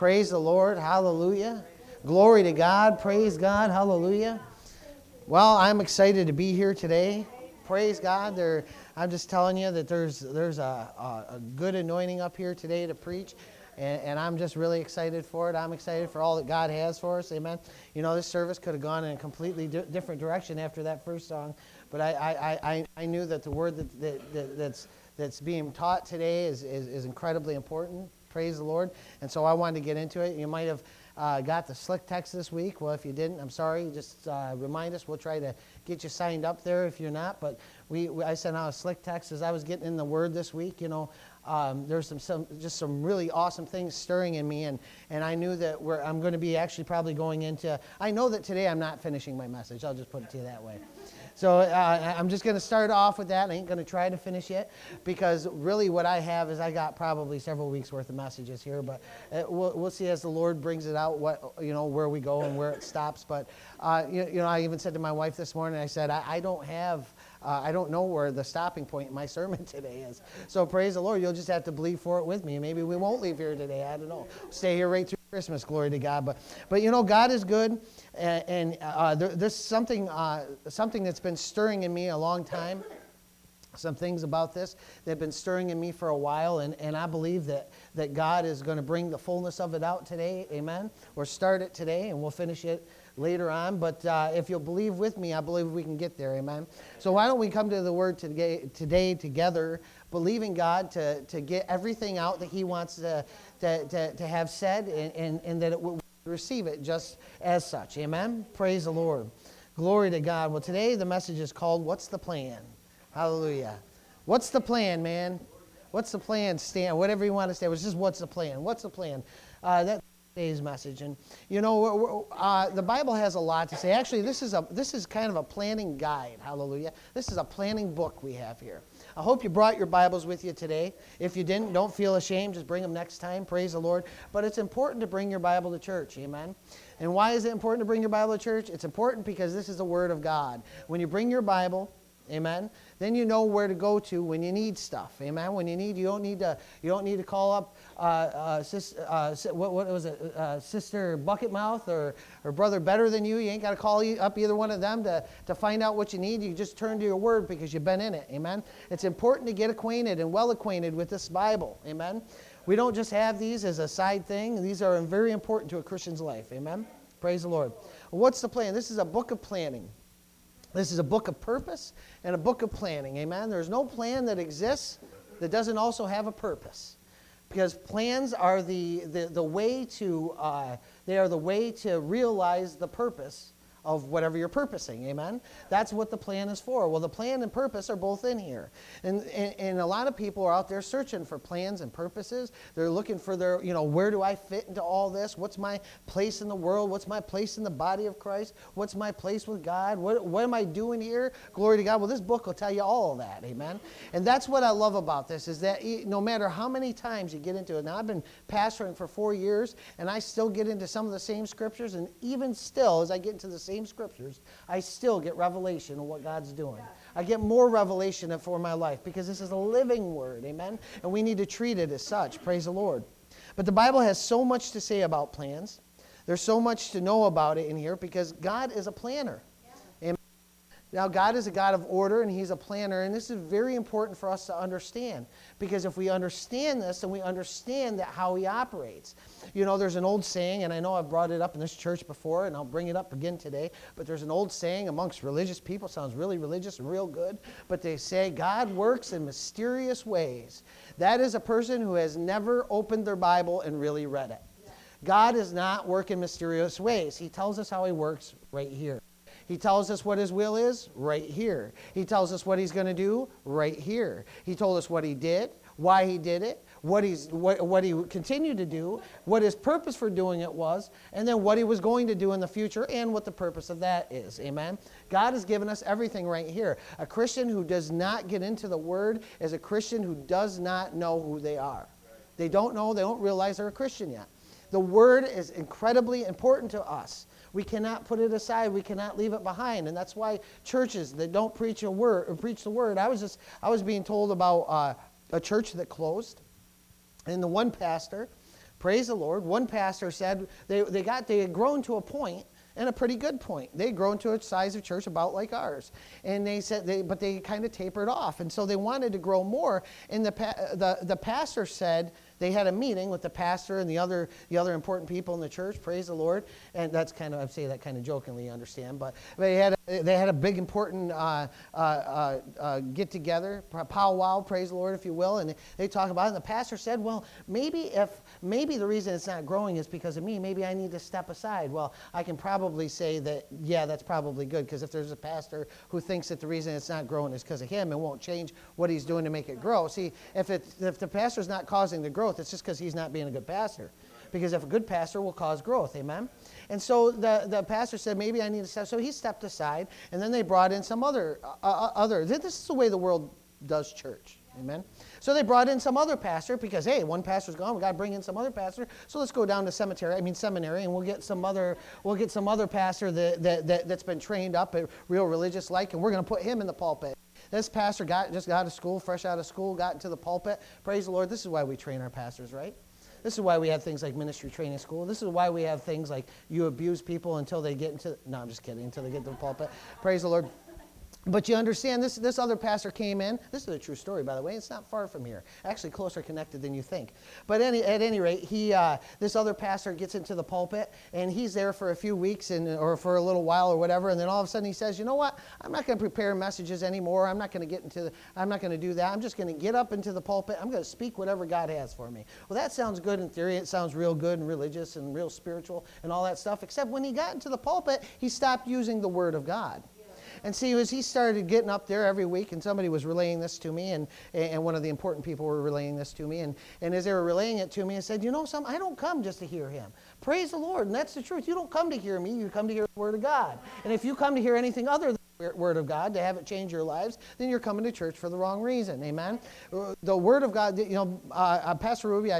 Praise the Lord. Hallelujah. Glory to God. Praise God. Hallelujah. Well, I'm excited to be here today. Praise God. I'm just telling you that there's a good anointing up here today to preach. And I'm just really excited for it. I'm excited for all that God has for us. Amen. You know, this service could have gone in a completely different direction after that first song. But I knew that the word that's being taught today is incredibly important. Praise the Lord. And so I wanted to get into it. You might have got the slick text this week. Well, if you didn't, I'm sorry. Just remind us. We'll try to get you signed up there if you're not. But I sent out a slick text as I was getting in the Word this week. You know, there's some really awesome things stirring in me. And I knew that I'm going to be actually probably going into, I know that today I'm not finishing my message. I'll just put it to you that way. So I'm just going to start off with that. I ain't going to try to finish it because really what I have is I got probably several weeks worth of messages here, but we'll see as the Lord brings it out where we go and where it stops. But I even said to my wife this morning, I said I don't know where the stopping point in my sermon today is. So praise the Lord. You'll just have to believe for it with me. Maybe we won't leave here today. I don't know. Stay here right through Christmas. Glory to God. But you know, God is good, and there's something that's been stirring in me a long time. Some things about this that have been stirring in me for a while, and I believe that God is going to bring the fullness of it out today. Amen. Or start it today, and we'll finish it later on. But if you'll believe with me, I believe we can get there. Amen. So why don't we come to the Word today together, believing God to get everything out that He wants to have said, and that it will receive it just as such. Amen. Praise the Lord. Glory to God. Well, today the message is called, What's the Plan? Hallelujah. What's the plan, man? What's the plan, Stan? Whatever you want to say. It's just what's the plan? What's the plan? That's today's message. And, you know, the Bible has a lot to say. Actually, this is kind of a planning guide. Hallelujah. This is a planning book we have here. I hope you brought your Bibles with you today. If you didn't, don't feel ashamed. Just bring them next time. Praise the Lord. But it's important to bring your Bible to church. Amen. And why is it important to bring your Bible to church? It's important because this is the Word of God. When you bring your Bible, amen, then you know where to go to when you need stuff. Amen. When you don't need to call up Sister Bucketmouth or Brother Better Than You. You ain't got to call up either one of them to find out what you need. You just turn to your Word because you've been in it. Amen. It's important to get acquainted and well acquainted with this Bible. Amen. We don't just have these as a side thing. These are very important to a Christian's life. Amen. Praise the Lord. What's the plan? This is a book of planning. This is a book of purpose and a book of planning. Amen. There's no plan that exists that doesn't also have a purpose, because plans are the way to realize the purpose of whatever you're purposing. Amen. That's what the plan is for. Well, the plan and purpose are both in here. And a lot of people are out there searching for plans and purposes. They're looking for where do I fit into all this? What's my place in the world? What's my place in the body of Christ? What's my place with God? What am I doing here? Glory to God. Well, this book will tell you all of that. Amen. And that's what I love about this, is that no matter how many times you get into it. Now, I've been pastoring for 4 years, and I still get into some of the same scriptures, and even still, as I get into the same scriptures, I still get revelation of what God's doing. I get more revelation for my life because this is a living word, amen? And we need to treat it as such, praise the Lord. But the Bible has so much to say about plans. There's so much to know about it in here because God is a planner. Amen. Now, God is a God of order, and He's a planner, and this is very important for us to understand, because if we understand this, then we understand how He operates. You know, there's an old saying, and I know I've brought it up in this church before, and I'll bring it up again today, but there's an old saying amongst religious people, sounds really religious and real good, but they say, God works in mysterious ways. That is a person who has never opened their Bible and really read it. God does not work in mysterious ways. He tells us how He works right here. He tells us what His will is right here. He tells us what He's going to do right here. He told us what He did, why He did it, what He continued to do, what His purpose for doing it was, and then what He was going to do in the future and what the purpose of that is. Amen? God has given us everything right here. A Christian who does not get into the Word is a Christian who does not know who they are. They don't know, they don't realize they're a Christian yet. The Word is incredibly important to us. We cannot put it aside. We cannot leave it behind. And that's why churches that don't preach the Word. I was being told about a church that closed, and the one pastor Praise the Lord. One pastor said they had grown to a point, and a pretty good point. They'd grown to a size of church about like ours. And they said, but they kind of tapered off. And so they wanted to grow more. And the pastor said, they had a meeting with the pastor and the other important people in the church, praise the Lord. And that's kind of, I say that kind of jokingly, you understand. But they had a big important get together, powwow, praise the Lord, if you will. And they talk about it. And the pastor said, well, maybe the reason it's not growing is because of me. Maybe I need to step aside. Well, I can probably say that, yeah, that's probably good. Because if there's a pastor who thinks that the reason it's not growing is because of him and won't change what he's doing to make it grow. See, if the pastor's not causing the growth, it's just because he's not being a good pastor. Because if a good pastor will cause growth, amen? And so the pastor said, maybe I need to step. So he stepped aside, and then they brought in some other. This is the way the world does church, amen? So they brought in some other pastor because, hey, one pastor's gone, we got to bring in some other pastor. So let's go down to seminary, and we'll get some other pastor that's been trained up, real religious like, and we're going to put him in the pulpit. This pastor just got out of school, fresh out of school, got into the pulpit. Praise the Lord. This is why we train our pastors, right? This is why we have things like ministry training school. This is why we have things like you abuse people until they get into, no, I'm just kidding, until they get to the pulpit. Praise the Lord. But you understand, this other pastor came in. This is a true story, by the way. It's not far from here. Actually, closer connected than you think. But at any rate, this other pastor gets into the pulpit, and he's there for a few weeks or for a little while or whatever, and then all of a sudden he says, you know what? I'm not going to prepare messages anymore. I'm not going to do that. I'm just going to get up into the pulpit. I'm going to speak whatever God has for me. Well, that sounds good in theory. It sounds real good and religious and real spiritual and all that stuff, except when he got into the pulpit, he stopped using the Word of God. And see, as he started getting up there every week, and somebody was relaying this to me, and one of the important people were relaying this to me, and as they were relaying it to me, I said, you know something, I don't come just to hear him. Praise the Lord, and that's the truth. You don't come to hear me, you come to hear the Word of God. And if you come to hear anything other than the Word of God, to have it change your lives, then you're coming to church for the wrong reason, amen? The Word of God, Pastor Ruby,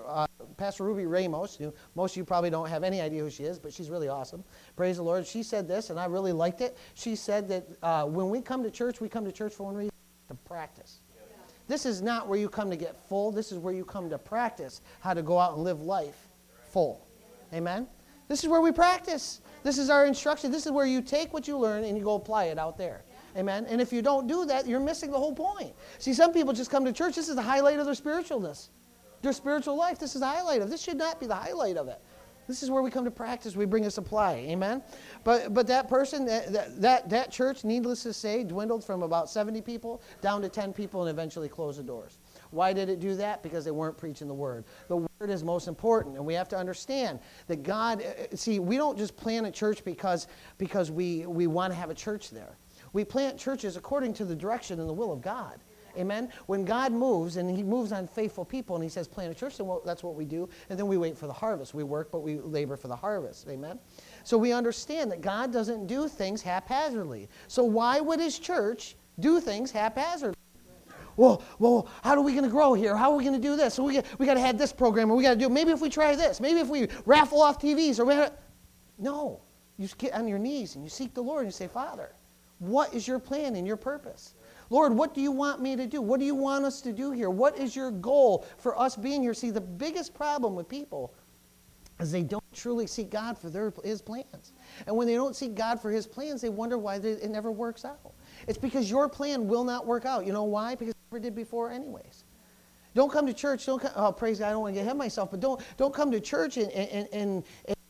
Pastor Ruby Ramos, most of you probably don't have any idea who she is, but she's really awesome. Praise the Lord. She said this, and I really liked it. She said that when we come to church for one reason, to practice. Yeah. This is not where you come to get full. This is where you come to practice how to go out and live life full. Amen? This is where we practice. This is our instruction. This is where you take what you learn and you go apply it out there. Amen? And if you don't do that, you're missing the whole point. See, some people just come to church. This is the highlight of their spiritualness. Their spiritual life, this is the highlight of it. This should not be the highlight of it. This is where we come to practice. We bring a supply. Amen? But that person, that church, needless to say, dwindled from about 70 people down to 10 people and eventually closed the doors. Why did it do that? Because they weren't preaching the Word. The Word is most important, and we have to understand that God, see, we don't just plant a church because we want to have a church there. We plant churches according to the direction and the will of God. Amen? When God moves, and He moves on faithful people, and He says plant a church, then that's what we do, and then we wait for the harvest. We work, but we labor for the harvest. Amen? So we understand that God doesn't do things haphazardly. So why would His church do things haphazardly? Well, how are we going to grow here? How are we going to do this? So we got to have this program, or we got to do, maybe if we try this, maybe if we raffle off TVs, or no. You get on your knees, and you seek the Lord, and you say, Father, what is your plan and your purpose? Lord, what do you want me to do? What do you want us to do here? What is your goal for us being here? See, the biggest problem with people is they don't truly seek God for His plans. And when they don't seek God for His plans, they wonder why it never works out. It's because your plan will not work out. You know why? Because it never did before anyways. Don't come to church. Praise God, I don't want to get ahead of myself, but don't come to church and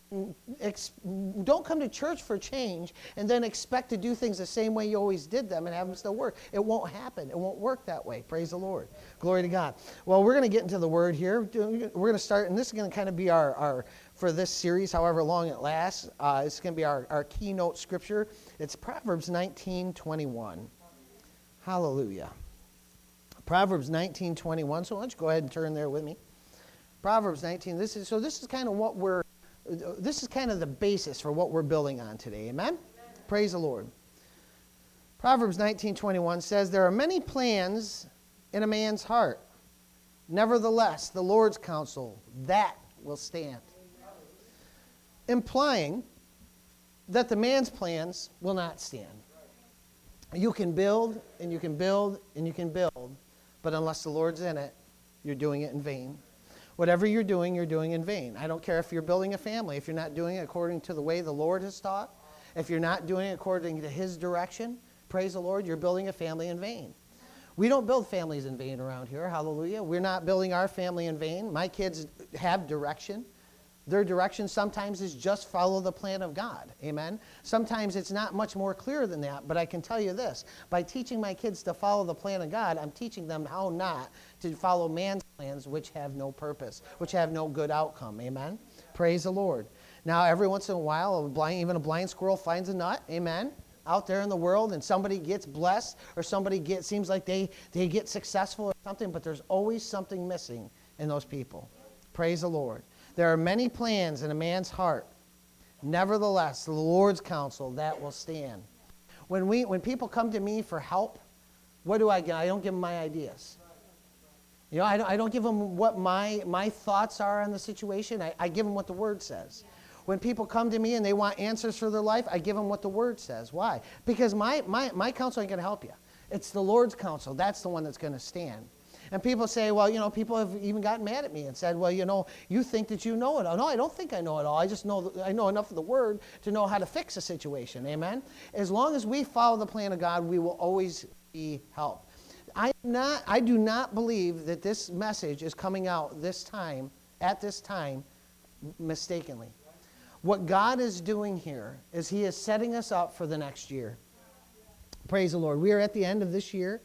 don't come to church for change and then expect to do things the same way you always did them and have them still work. It won't happen. It won't work that way. Praise the Lord. Glory to God. Well, we're going to get into the Word here. We're going to start, and this is going to kind of be our for this series, however long it lasts. It's going to be our keynote scripture. It's Proverbs 19:21. Hallelujah. Proverbs 19:21. So why don't you go ahead and turn there with me. Proverbs 19. This is kind of the basis for what we're building on today. Amen? Amen. Praise the Lord. Proverbs 19:21 says, there are many plans in a man's heart. Nevertheless, the Lord's counsel, that will stand. Implying that the man's plans will not stand. You can build, and you can build, and you can build, but unless the Lord's in it, you're doing it in vain. Whatever you're doing in vain. I don't care if you're building a family. If you're not doing it according to the way the Lord has taught, if you're not doing it according to His direction, praise the Lord, you're building a family in vain. We don't build families in vain around here. Hallelujah. We're not building our family in vain. My kids have direction. Their direction sometimes is just follow the plan of God. Amen. Sometimes it's not much more clear than that, but I can tell you this. By teaching my kids to follow the plan of God, I'm teaching them how not to follow man's plans, which have no purpose, which have no good outcome. Amen. Praise the Lord. Now, every once in a while, even a blind squirrel finds a nut. Amen. Out there in the world, and somebody gets blessed, or seems like they get successful or something, but there's always something missing in those people. Praise the Lord. There are many plans in a man's heart. Nevertheless, the Lord's counsel, that will stand. When people come to me for help, what do I get? I don't give them my ideas. You know, I don't give them what my thoughts are on the situation. I give them what the Word says. When people come to me and they want answers for their life, I give them what the Word says. Why? Because my counsel ain't going to help you. It's the Lord's counsel. That's the one that's going to stand. And people say, well, you know, people have even gotten mad at me and said, well, you know, you think that you know it all. No, I don't think I know it all. I just know I know enough of the Word to know how to fix a situation. Amen? As long as we follow the plan of God, we will always be helped. I do not believe that this message is coming out at this time, mistakenly. What God is doing here is He is setting us up for the next year. Praise the Lord. We are at the end of this year.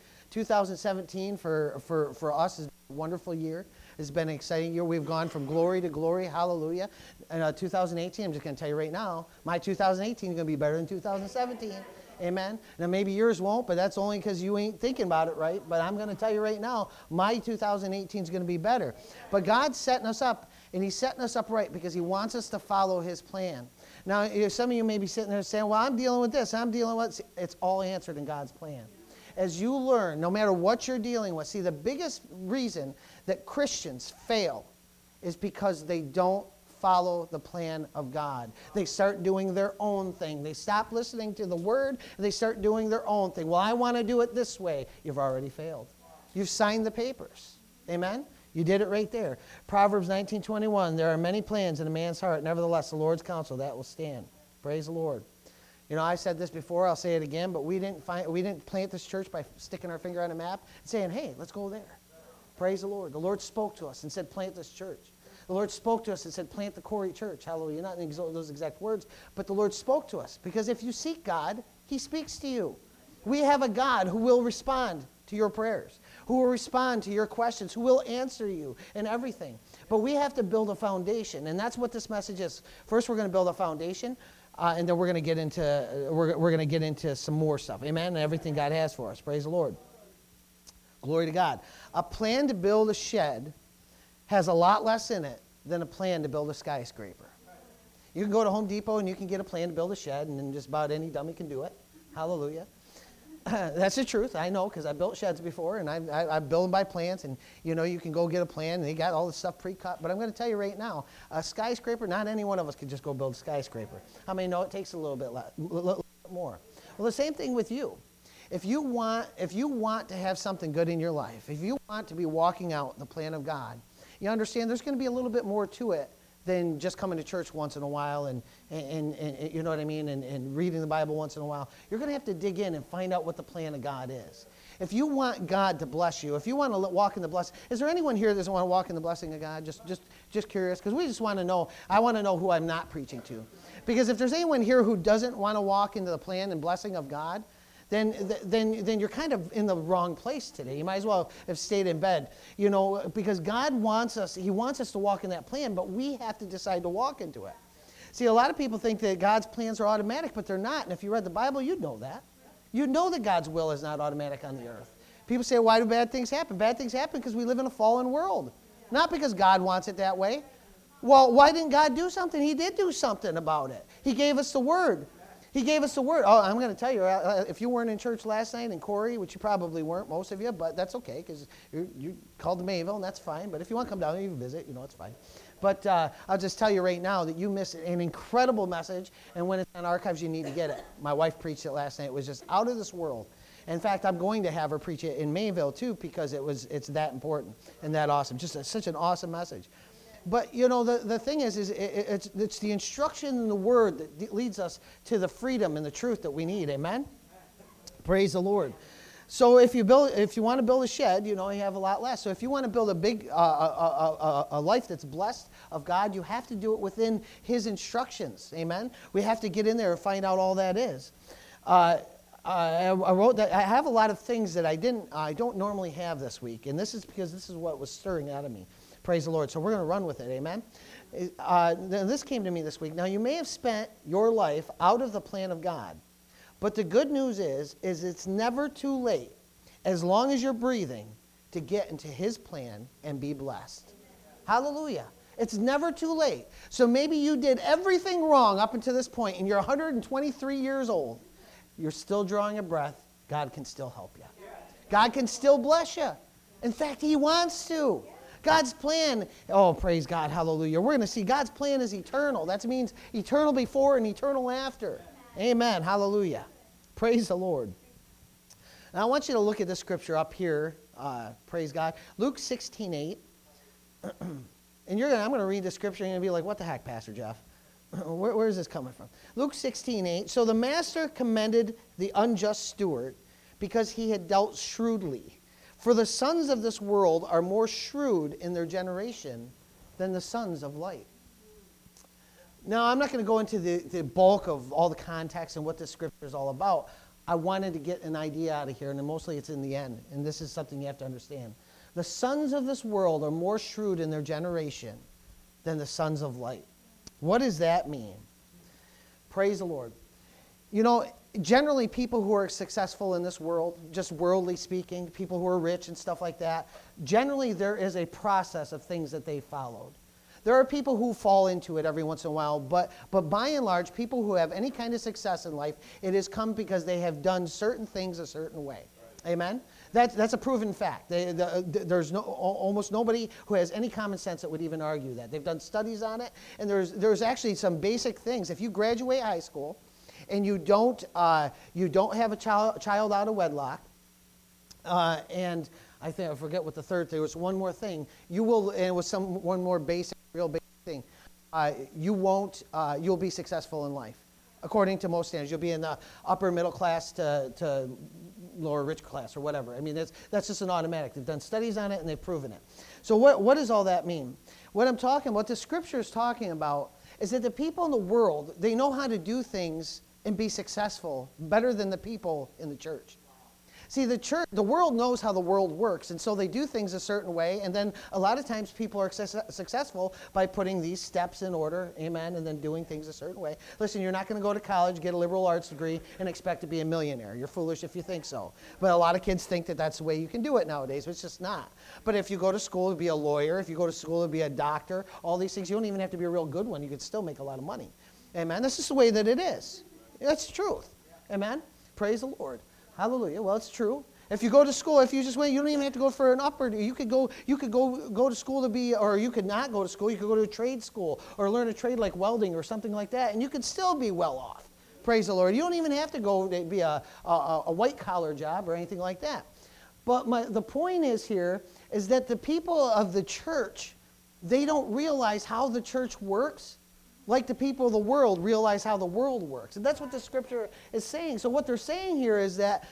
2017 for us is a wonderful year. It's been an exciting year. We've gone from glory to glory. Hallelujah. And 2018, I'm just going to tell you right now, my 2018 is going to be better than 2017. Amen. Now, maybe yours won't, but that's only because you ain't thinking about it right. But I'm going to tell you right now, my 2018 is going to be better. But God's setting us up, and He's setting us up right because He wants us to follow His plan. Now, some of you may be sitting there saying, well, I'm dealing with this. I'm dealing with this. It's all answered in God's plan. As you learn, no matter what you're dealing with, see, the biggest reason that Christians fail is because they don't follow the plan of God. They start doing their own thing. They stop listening to the Word, and they start doing their own thing. Well, I want to do it this way. You've already failed. You've signed the papers. Amen? You did it right there. Proverbs 19:21, there are many plans in a man's heart. Nevertheless, the Lord's counsel, that will stand. Praise the Lord. You know, I said this before, I'll say it again, but we didn't plant this church by sticking our finger on a map and saying, hey, let's go there. Praise the Lord. The Lord spoke to us and said, plant this church. The Lord spoke to us and said, plant the Corey Church. Hallelujah. Not in those exact words, but the Lord spoke to us. Because if you seek God, He speaks to you. We have a God who will respond to your prayers, who will respond to your questions, who will answer you in everything. But we have to build a foundation, and that's what this message is. First, we're going to build a foundation, and then we're going to get into some more stuff. Amen? And everything God has for us. Praise the Lord. Glory to God. A plan to build a shed has a lot less in it than a plan to build a skyscraper. You can go to Home Depot and you can get a plan to build a shed, and then just about any dummy can do it. Hallelujah. That's the truth. I know, because I built sheds before, and I build them by plans, and you know, you can go get a plan, and they got all the stuff pre-cut. But I'm going to tell you right now, a skyscraper, not any one of us can just go build a skyscraper. How many know it takes a little bit more? Well, the same thing with you. If you want to have something good in your life, if you want to be walking out the plan of God, you understand there's going to be a little bit more to it than just coming to church once in a while and you know what I mean, and reading the Bible once in a while. You're going to have to dig in and find out what the plan of God is. If you want God to bless you, if you want to walk in the blessing, is there anyone here that doesn't want to walk in the blessing of God? Just curious, because we just want to know. I want to know who I'm not preaching to. Because if there's anyone here who doesn't want to walk into the plan and blessing of God, then you're kind of in the wrong place today. You might as well have stayed in bed, you know, because God wants us, He wants us to walk in that plan, but we have to decide to walk into it. See, a lot of people think that God's plans are automatic, but they're not. And if you read the Bible, you'd know that. You'd know that God's will is not automatic on the earth. People say, why do bad things happen? Bad things happen because we live in a fallen world, not because God wants it that way. Well, why didn't God do something? He did do something about it. He gave us the Word. He gave us the Word. Oh, I'm going to tell you, if you weren't in church last night in Corey, which you probably weren't, most of you, but that's okay, because you called to Mayville, and that's fine. But if you want to come down and even visit, you know, it's fine. But I'll just tell you right now that you missed an incredible message, and when it's on archives, you need to get it. My wife preached it last night. It was just out of this world. In fact, I'm going to have her preach it in Mayville too because it's that important and that awesome. Just such an awesome message. But, you know, the thing is it's the instruction in the Word that leads us to the freedom and the truth that we need. Amen? Praise the Lord. So if you want to build a shed, you know, you have a lot less. So if you want to build a big, a life that's blessed of God, you have to do it within His instructions. Amen? We have to get in there and find out all that is. I wrote that I have a lot of things that I don't normally have this week, and this is because this is what was stirring out of me. Praise the Lord. So we're going to run with it. Amen? This came to me this week. Now, you may have spent your life out of the plan of God, but the good news is it's never too late, as long as you're breathing, to get into His plan and be blessed. Hallelujah. It's never too late. So maybe you did everything wrong up until this point, and you're 123 years old. You're still drawing a breath. God can still help you. God can still bless you. In fact, He wants to. God's plan, oh, praise God, hallelujah. We're going to see God's plan is eternal. That means eternal before and eternal after. Amen, hallelujah. Praise the Lord. Now I want you to look at this scripture up here, praise God. Luke 16:8. And I'm going to read the scripture and you're going to be like, what the heck, Pastor Jeff? Where is this coming from? Luke 16:8. So the master commended the unjust steward because he had dealt shrewdly. For the sons of this world are more shrewd in their generation than the sons of light. Now, I'm not going to go into the bulk of all the context and what this scripture is all about. I wanted to get an idea out of here, and mostly it's in the end. And this is something you have to understand. The sons of this world are more shrewd in their generation than the sons of light. What does that mean? Praise the Lord. You know, generally people who are successful in this world, just worldly speaking, people who are rich and stuff like that, generally there is a process of things that they followed. There are people who fall into it every once in a while, but by and large, people who have any kind of success in life, it has come because they have done certain things a certain way. Amen? That's a proven fact. There's almost nobody who has any common sense that would even argue that. They've done studies on it, and there's actually some basic things. If you graduate high school and you don't have a child out of wedlock, and I forget what the third thing was. One more thing. You will, and it was one more real basic thing. You'll be successful in life, according to most standards. You'll be in the upper middle class to lower rich class or whatever. I mean, that's just an automatic. They've done studies on it and they've proven it. So what does all that mean? What the scripture is talking about is that the people in the world, they know how to do things and be successful better than the people in the church. See, the world knows how the world works, and so they do things a certain way, and then a lot of times people are successful by putting these steps in order, amen, and then doing things a certain way. Listen, you're not going to go to college, get a liberal arts degree, and expect to be a millionaire. You're foolish if you think so. But a lot of kids think that that's the way you can do it nowadays, but it's just not. But if you go to school to be a lawyer, if you go to school to be a doctor, all these things, you don't even have to be a real good one. You could still make a lot of money. Amen? This is the way that it is. That's the truth. Amen? Praise the Lord. Hallelujah. Well, it's true. If you go to school, if you just wait, you don't even have to go for an upper. You could go to school to be, or you could not go to school. You could go to a trade school or learn a trade like welding or something like that, and you could still be well off. Praise the Lord. You don't even have to go to be a white collar job or anything like that. But the point is here is that the people of the church, they don't realize how the church works like the people of the world realize how the world works. And that's what the scripture is saying. So what they're saying here is that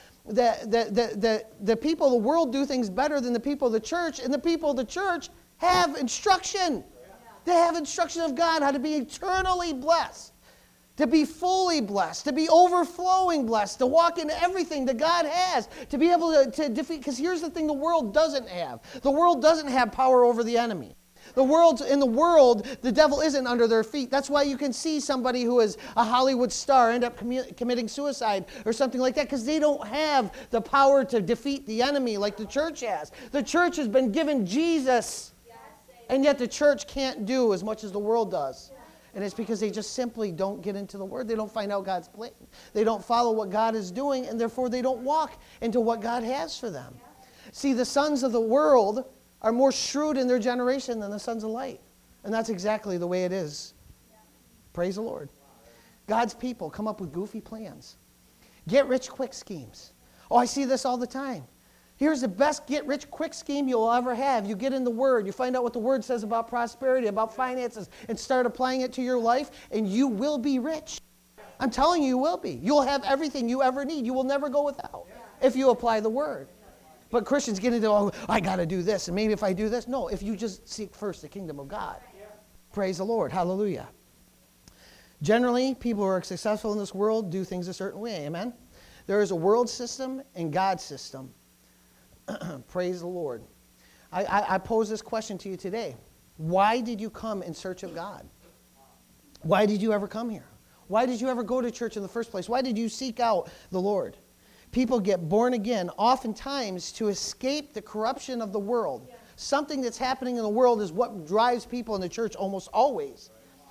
the people of the world do things better than the people of the church, and the people of the church have instruction. They have instruction of God how to be eternally blessed, to be fully blessed, to be overflowing blessed, to walk in everything that God has, to be able to defeat. Because here's the thing the world doesn't have. The world doesn't have power over the enemy. In the world, the devil isn't under their feet. That's why you can see somebody who is a Hollywood star end up committing suicide or something like that, because they don't have the power to defeat the enemy like the church has. The church has been given Jesus, and yet the church can't do as much as the world does. And it's because they just simply don't get into the Word. They don't find out God's plan. They don't follow what God is doing, and therefore they don't walk into what God has for them. See, the sons of the world are more shrewd in their generation than the sons of light. And that's exactly the way it is. Praise the Lord. God's people come up with goofy plans. Get rich quick schemes. Oh, I see this all the time. Here's the best get-rich-quick scheme you'll ever have. You get in the Word. You find out what the Word says about prosperity, about finances, and start applying it to your life, and you will be rich. I'm telling you, you will be. You'll have everything you ever need. You will never go without if you apply the Word. But Christians get into, oh, I got to do this, and maybe if I do this. No, if you just seek first the kingdom of God. Praise the Lord. Hallelujah. Generally, people who are successful in this world do things a certain way. Amen? There is a world system and God's system. Praise the Lord. I pose this question to you today. Why did you come in search of God? Why did you ever come here? Why did you ever go to church in the first place? Why did you seek out the Lord? People get born again oftentimes to escape the corruption of the world. Something that's happening in the world is what drives people in the church almost always.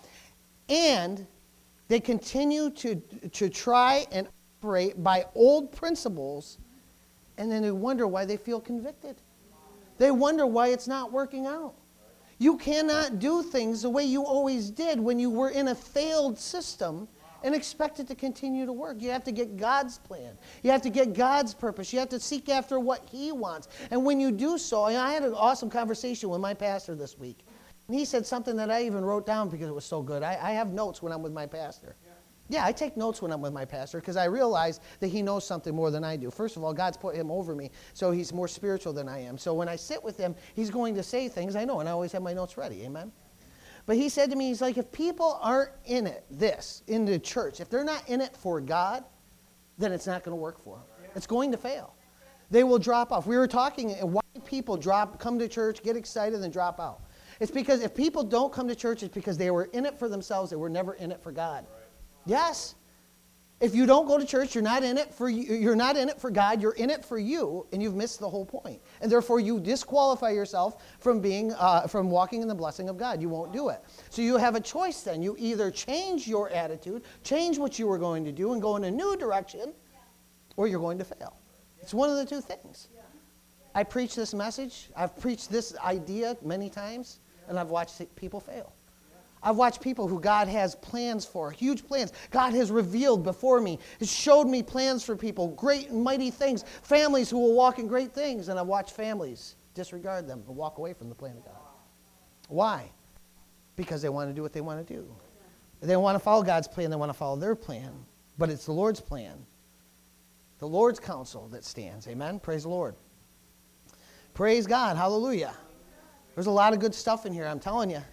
And they continue to try and operate by old principles, and then they wonder why they feel convicted. They wonder why it's not working out. You cannot do things the way you always did when you were in a failed system and expect it to continue to work. You have to get God's plan. You have to get God's purpose. You have to seek after what He wants. And when you do so, I had an awesome conversation with my pastor this week. And he said something that I even wrote down because it was so good. I have notes when I'm with my pastor. Yeah, I take notes when I'm with my pastor because I realize that he knows something more than I do. First of all, God's put him over me, so he's more spiritual than I am. So when I sit with him, he's going to say things I know, and I always have my notes ready. Amen? But he said to me, he's like, if people aren't in it, in the church, if they're not in it for God, then it's not going to work for them. It's going to fail. They will drop off. We were talking why people come to church, get excited, and drop out. It's because if people don't come to church, it's because they were in it for themselves. They were never in it for God. Yes. If you don't go to church, you're not in it for you. You're not in it for God. You're in it for you, and you've missed the whole point. And therefore, you disqualify yourself from walking in the blessing of God. You won't do it. So you have a choice. Then you either change your attitude, change what you were going to do, and go in a new direction, or you're going to fail. It's one of the two things. I preach this message. I've preached this idea many times, and I've watched people fail. I've watched people who God has plans for, huge plans. God has revealed before me, has showed me plans for people, great and mighty things, families who will walk in great things, and I've watched families disregard them and walk away from the plan of God. Why? Because they want to do what they want to do. They want to follow God's plan, they want to follow their plan, but it's the Lord's plan, the Lord's counsel that stands. Amen? Praise the Lord. Praise God. Hallelujah. There's a lot of good stuff in here, I'm telling you.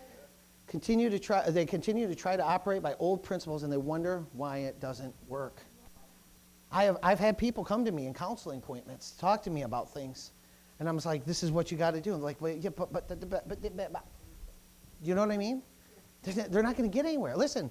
They continue to try to operate by old principles, and they wonder why it doesn't work. I've had people come to me in counseling appointments, talk to me about things, and I'm just like, "This is what you got to do." And like, "Wait, yeah, but, you know what I mean?" They're not going to get anywhere. Listen.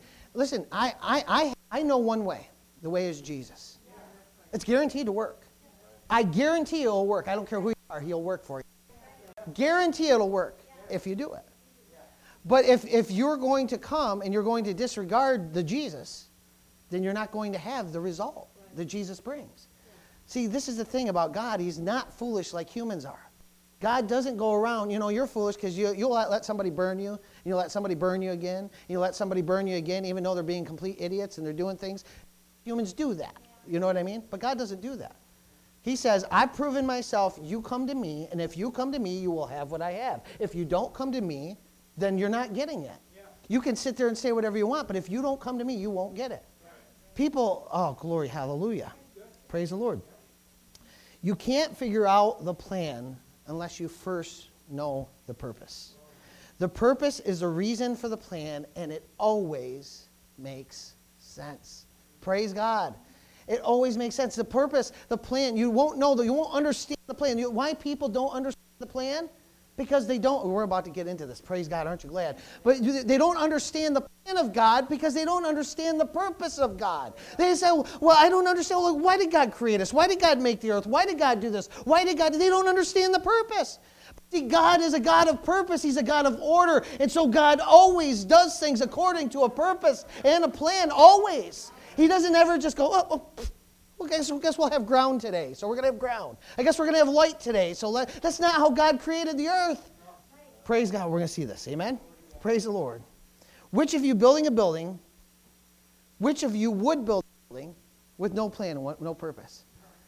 I know one way. The way is Jesus. It's guaranteed to work. I guarantee it'll work. I don't care who you are. He'll work for you. Guarantee it'll work if you do it. But if you're going to come and you're going to disregard the Jesus, then you're not going to have the result that Jesus brings. See, this is the thing about God. He's not foolish like humans are. God doesn't go around, you're foolish because you'll let somebody burn you, and you'll let somebody burn you again, and you'll let somebody burn you again, even though they're being complete idiots and they're doing things. Humans do that. You know what I mean? But God doesn't do that. He says, I've proven myself, you come to me, and if you come to me, you will have what I have. If you don't come to me, then you're not getting it. You can sit there and say whatever you want, but if you don't come to me, you won't get it. People, oh, glory, hallelujah. Praise the Lord. You can't figure out the plan unless you first know the purpose. The purpose is the reason for the plan, and it always makes sense. Praise God. It always makes sense. The purpose, the plan, you won't understand the plan. Why people don't understand the plan? Because they don't. We're about to get into this. Praise God, aren't you glad? But they don't understand the plan of God because they don't understand the purpose of God. They say, well, I don't understand. Well, why did God create us? Why did God make the earth? Why did God do this? They don't understand the purpose. See, God is a God of purpose. He's a God of order. And so God always does things according to a purpose and a plan, always. He doesn't ever just go, okay, so I guess we'll have ground today. So we're going to have ground. I guess we're going to have light today. So that's not how God created the earth. Praise God. We're going to see this. Amen? Praise the Lord. Which of you building a building, which of you would build a building with no plan and no purpose?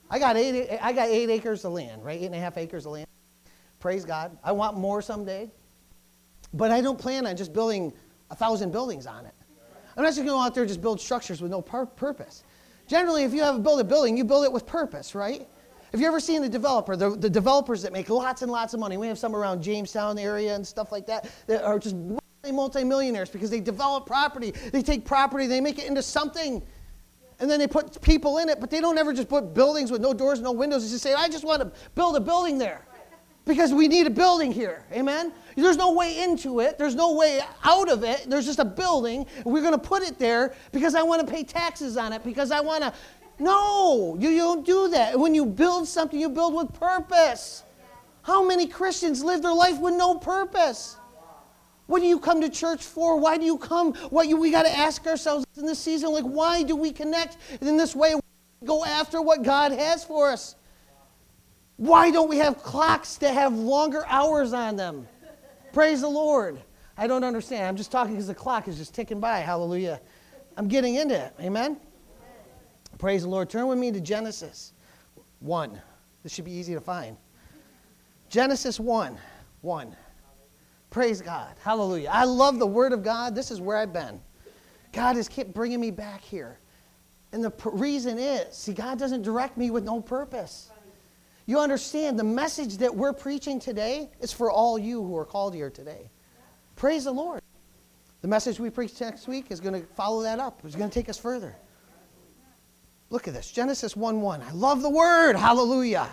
I got 8 acres of land, right? 8.5 acres of land. Praise God. I want more someday. But I don't plan on just building 1,000 buildings on it. I'm not just going to go out there and just build structures with no purpose. Generally, if you build a building, you build it with purpose, right? Have you ever seen a developer, the developers that make lots and lots of money? We have some around Jamestown area and stuff like that are just multi-millionaires because they develop property. They take property, they make it into something, and then they put people in it, but they don't ever just put buildings with no doors, no windows. They just say, I just want to build a building there because we need a building here. Amen? There's no way into it. There's no way out of it. There's just a building. We're going to put it there because I want to pay taxes on it, because I want to. No, you don't do that. When you build something, you build with purpose. How many Christians live their life with no purpose? What do you come to church for? Why do you come? We got to ask ourselves in this season, like, why do we connect in this way? Go after what God has for us. Why don't we have clocks that have longer hours on them? Praise the Lord. I don't understand. I'm just talking because the clock is just ticking by. Hallelujah. I'm getting into it. Amen? Praise the Lord. Turn with me to Genesis 1. This should be easy to find. Genesis 1. Praise God. Hallelujah. I love the Word of God. This is where I've been. God has kept bringing me back here. And the reason is, see, God doesn't direct me with no purpose. You understand, the message that we're preaching today is for all you who are called here today. Praise the Lord. The message we preach next week is going to follow that up. It's going to take us further. Look at this. Genesis 1:1. I love the Word. Hallelujah.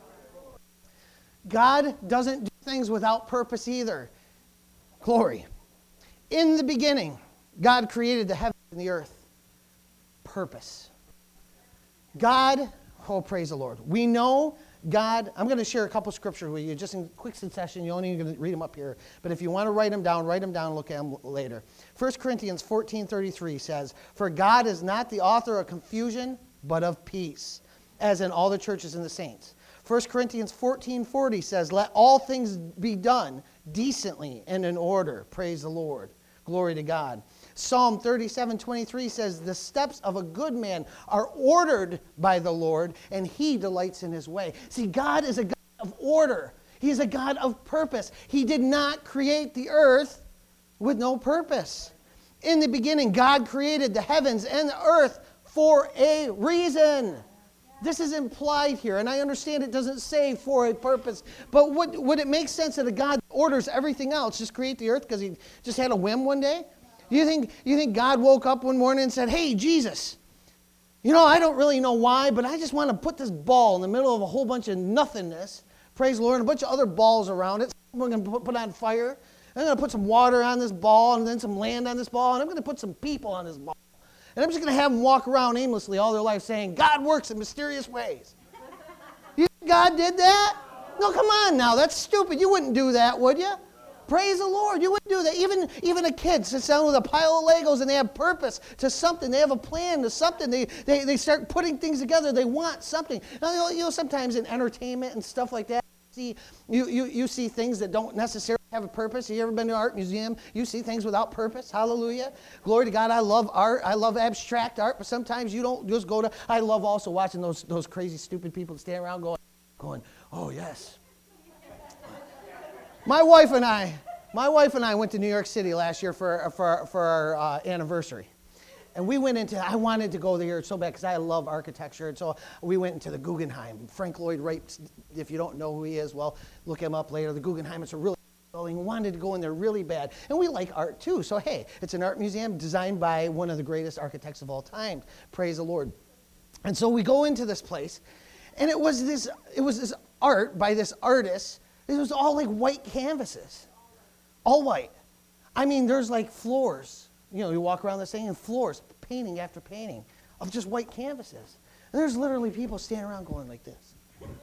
God doesn't do things without purpose either. Glory. In the beginning, God created the heavens and the earth. Purpose. God, oh, praise the Lord. We know God, I'm going to share a couple scriptures with you just in quick succession. You're only going to read them up here. But if you want to write them down, look at them later. 1 Corinthians 14:33 says, For God is not the author of confusion, but of peace, as in all the churches and the saints. 1 Corinthians 14:40 says, Let all things be done decently and in order. Praise the Lord. Glory to God. Psalm 37:23 says, The steps of a good man are ordered by the Lord, and he delights in his way. See, God is a God of order. He is a God of purpose. He did not create the earth with no purpose. In the beginning, God created the heavens and the earth for a reason. This is implied here, and I understand it doesn't say for a purpose, but would it make sense that a God orders everything else just create the earth because he just had a whim one day? You think God woke up one morning and said, Hey, Jesus, I don't really know why, but I just want to put this ball in the middle of a whole bunch of nothingness, praise the Lord, and a bunch of other balls around it. We're going to put on fire. I'm going to put some water on this ball and then some land on this ball, and I'm going to put some people on this ball. And I'm just going to have them walk around aimlessly all their life saying, God works in mysterious ways. You think God did that? No, come on now. That's stupid. You wouldn't do that, would you? Praise the Lord. You wouldn't do that. Even a kid sits down with a pile of Legos and they have purpose to something. They have a plan to something. They start putting things together. They want something. Now, sometimes in entertainment and stuff like that, you see things that don't necessarily have a purpose. Have you ever been to an art museum? You see things without purpose. Hallelujah. Glory to God. I love art. I love abstract art, but sometimes you don't just go to. I love also watching those crazy, stupid people stand around going, oh, yes. My wife and I went to New York City last year for our anniversary. And we went I wanted to go there so bad because I love architecture. And so we went into the Guggenheim. Frank Lloyd Wright, if you don't know who he is, well, look him up later. The Guggenheim, it's a really building. We wanted to go in there really bad. And we like art too. So, hey, it's an art museum designed by one of the greatest architects of all time. Praise the Lord. And so we go into this place. And it was this art by this artist. It was all like white canvases. All white. I mean, there's like floors. You walk around this thing and floors, painting after painting of just white canvases. And there's literally people standing around going like this.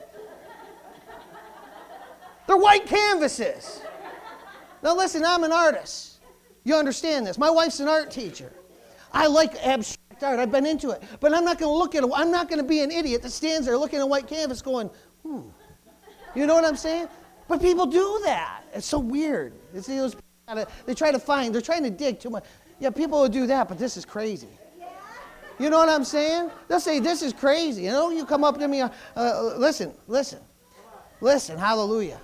They're white canvases. Now listen, I'm an artist. You understand this. My wife's an art teacher. I like abstract art. I've been into it. But I'm not going to look at it. I'm not going to be an idiot that stands there looking at a white canvas going, You know what I'm saying? But people do that. It's so weird. They're trying to dig too much. Yeah, people will do that, but this is crazy. You know what I'm saying? They'll say, this is crazy. You know, you come up to me, listen, hallelujah.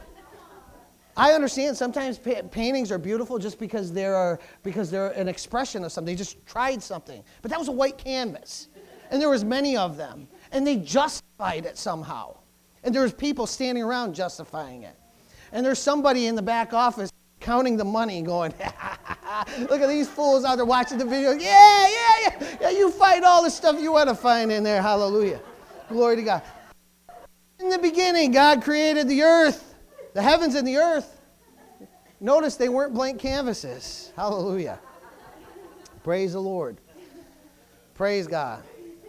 I understand sometimes paintings are beautiful just because they're an expression of something. They just tried something. But that was a white canvas. And there was many of them. And they justified it somehow. And there was people standing around justifying it. And there's somebody in the back office counting the money going, look at these fools out there watching the video. Yeah, you find all the stuff you want to find in there. Hallelujah. Glory to God. In the beginning, God created the earth, the heavens and the earth. Notice they weren't blank canvases. Hallelujah. Praise the Lord. Praise God.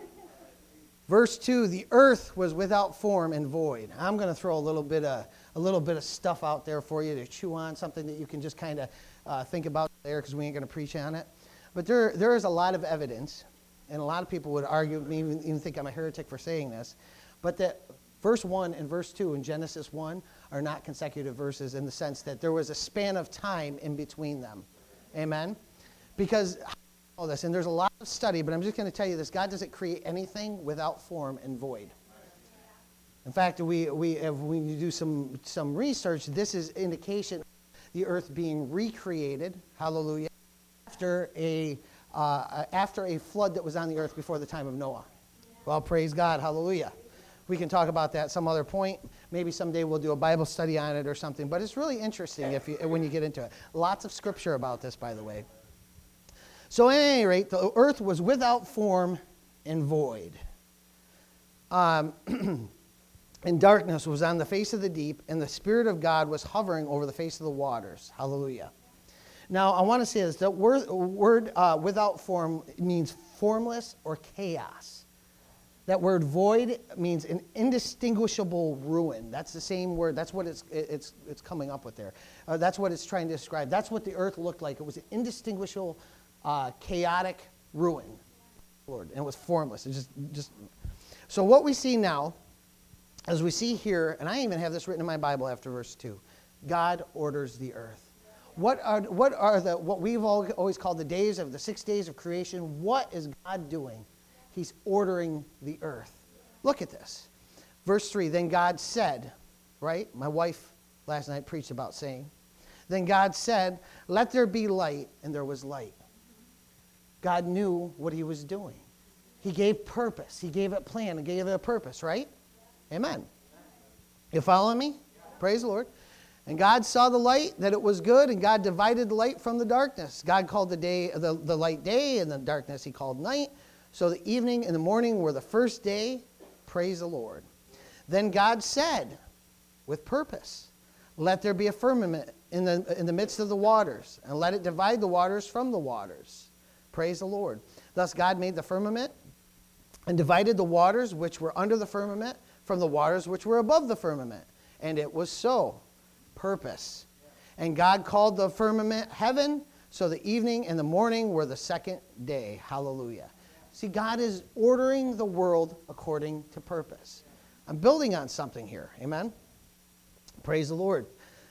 Verse 2, the earth was without form and void. I'm going to throw a little bit of stuff out there for you to chew on, something that you can just kind of think about there, because we ain't going to preach on it. But there is a lot of evidence, and a lot of people would argue, even think I'm a heretic for saying this, but that verse 1 and verse 2 in Genesis 1 are not consecutive verses in the sense that there was a span of time in between them. Amen? Because all this, and there's a lot of study, but I'm just going to tell you this. God doesn't create anything without form and void. In fact, when you do some research, this is indication of the earth being recreated, hallelujah, after a flood that was on the earth before the time of Noah. Well, praise God, hallelujah. We can talk about that some other point. Maybe someday we'll do a Bible study on it or something, but it's really interesting when you get into it. Lots of scripture about this, by the way. So at any rate, the earth was without form and void. And darkness was on the face of the deep, and the Spirit of God was hovering over the face of the waters. Hallelujah. Now, I want to say this. The word without form means formless or chaos. That word void means an indistinguishable ruin. That's the same word. That's what it's coming up with there. That's what it's trying to describe. That's what the earth looked like. It was an indistinguishable chaotic ruin, Lord, and it was formless. It just. So what we see now, as we see here, and I even have this written in my Bible after verse 2, God orders the earth. What are what we've always called the 6 days of creation? What is God doing? He's ordering the earth. Look at this. Verse 3, then God said, right? My wife last night preached about saying, then God said, let there be light, and there was light. God knew what he was doing. He gave purpose. He gave it plan and gave it a purpose, right? Amen. You following me? Praise the Lord. And God saw the light, that it was good, and God divided the light from the darkness. God called the light day, and the darkness he called night. So the evening and the morning were the first day. Praise the Lord. Then God said, with purpose, let there be a firmament in the midst of the waters, and let it divide the waters from the waters. Praise the Lord. Thus God made the firmament and divided the waters which were under the firmament from the waters which were above the firmament. And it was so. Purpose. And God called the firmament heaven. So the evening and the morning were the second day. Hallelujah. See, God is ordering the world according to purpose. I'm building on something here. Amen? Praise the Lord.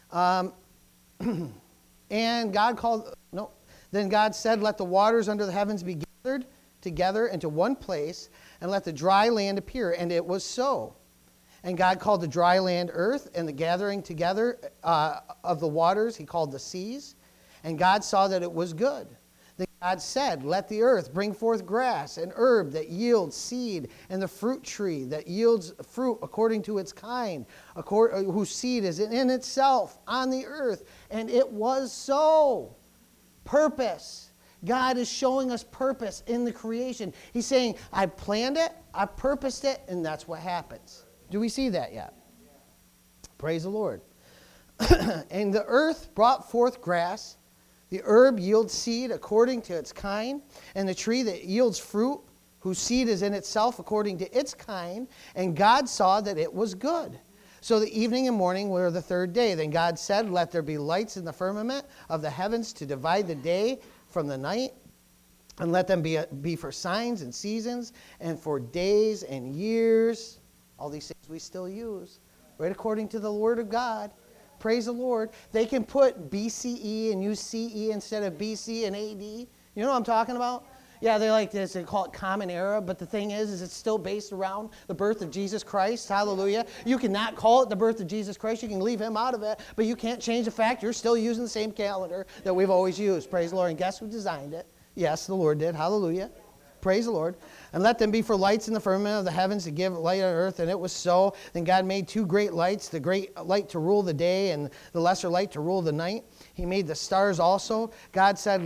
And God Then God said, let the waters under the heavens be gathered together into one place, and let the dry land appear. And it was so. And God called the dry land earth, and the gathering together of the waters he called the seas. And God saw that it was good. Then God said, let the earth bring forth grass and herb that yields seed, and the fruit tree that yields fruit according to its kind, whose seed is in itself on the earth. And it was so. Purpose. God is showing us purpose in the creation. He's saying, I planned it, I purposed it, and that's what happens. Do we see that yet? Praise the Lord. And the earth brought forth grass. The herb yields seed according to its kind, and the tree that yields fruit, whose seed is in itself according to its kind. And God saw that it was good. So the evening and morning were the third day. Then God said, let there be lights in the firmament of the heavens to divide the day from the night, and let them be for signs and seasons, and for days and years. All these things we still use, right according to the Word of God. Praise the Lord. They can put BCE and use CE instead of BC and AD. You know what I'm talking about? Yeah, they like this. They call it common era, but the thing is it's still based around the birth of Jesus Christ. Hallelujah. You cannot call it the birth of Jesus Christ. You can leave him out of it, but you can't change the fact you're still using the same calendar that we've always used. Praise the Lord. And guess who designed it? Yes, the Lord did. Hallelujah. Praise the Lord. And let them be for lights in the firmament of the heavens to give light on earth. And it was so. Then God made two great lights, the great light to rule the day and the lesser light to rule the night. He made the stars also. God said,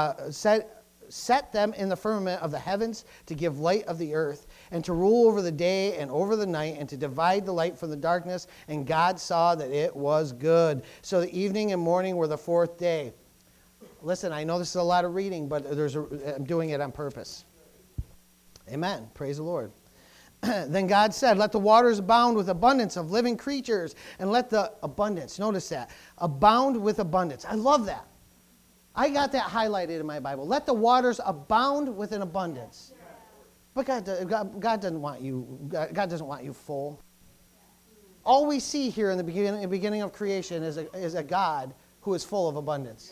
set them in the firmament of the heavens to give light of the earth, and to rule over the day and over the night, and to divide the light from the darkness. And God saw that it was good. So the evening and morning were the fourth day. Listen, I know this is a lot of reading, but I'm doing it on purpose. Amen. Praise the Lord. Then God said, let the waters abound with abundance of living creatures, and let the abundance, notice that, abound with abundance. I love that. I got that highlighted in my Bible. Let the waters abound with an abundance. But God doesn't want you full. All we see here in the beginning of creation is a God who is full of abundance.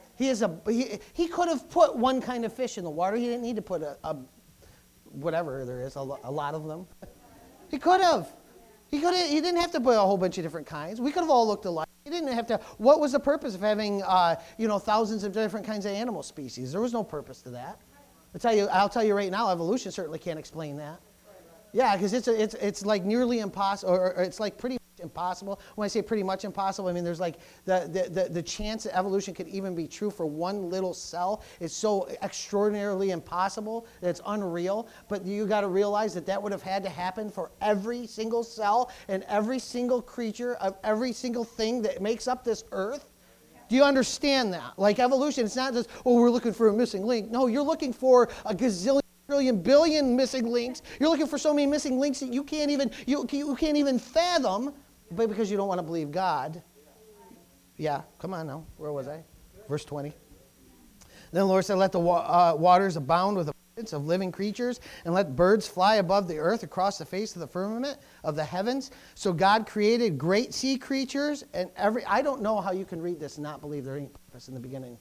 He could have put one kind of fish in the water. He didn't need to put a whatever there is, a lot of them. He could have. He didn't have to put a whole bunch of different kinds. We could have all looked alike. He didn't have to. What was the purpose of having, thousands of different kinds of animal species? There was no purpose to that. I'll tell you right now, evolution certainly can't explain that. Yeah, because it's like nearly impossible, or it's like pretty much impossible. When I say pretty much impossible, I mean there's like the chance that evolution could even be true for one little cell is so extraordinarily impossible that it's unreal. But you got to realize that would have had to happen for every single cell and every single creature of every single thing that makes up this earth. Do you understand that? Like evolution, it's not just, we're looking for a missing link. No, you're looking for a gazillion, trillion, billion missing links. You're looking for so many missing links that you can't even fathom, but because you don't want to believe God. Yeah, come on now. Where was I? Verse 20. Then the Lord said, let the waters abound with abundance of living creatures, and let birds fly above the earth across the face of the firmament of the heavens. So God created great sea creatures, and I don't know how you can read this and not believe there ain't purpose in the beginning.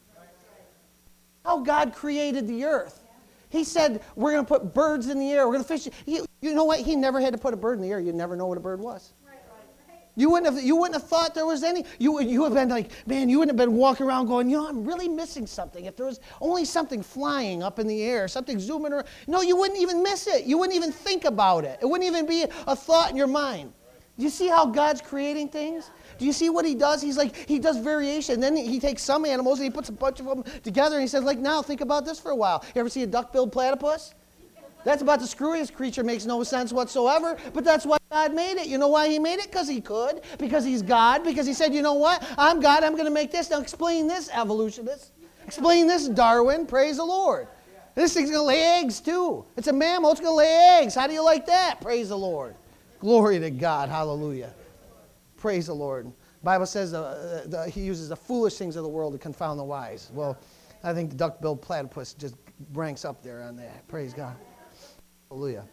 How God created the earth. He said, we're going to put birds in the air. We're going to fish. You know what? He never had to put a bird in the air. You'd never know what a bird was. You wouldn't have thought there was any. You would have been like, man, you wouldn't have been walking around going, I'm really missing something. If there was only something flying up in the air, something zooming around. No, you wouldn't even miss it. You wouldn't even think about it. It wouldn't even be a thought in your mind. Do you see how God's creating things? Do you see what he does? He does variation. Then he takes some animals and he puts a bunch of them together and he says, now think about this for a while. You ever see a duck-billed platypus? That's about the screwiest creature, makes no sense whatsoever, but that's why God made it. You know why he made it? Because he could, because he's God, because he said, you know what? I'm God, I'm going to make this. Now explain this, evolutionist. Explain this, Darwin. Praise the Lord. This thing's going to lay eggs too. It's a mammal, it's going to lay eggs. How do you like that? Praise the Lord. Glory to God. Hallelujah. Praise the Lord. The Bible says he uses the foolish things of the world to confound the wise. Well, I think the duck-billed platypus just ranks up there on that. Praise God. Hallelujah.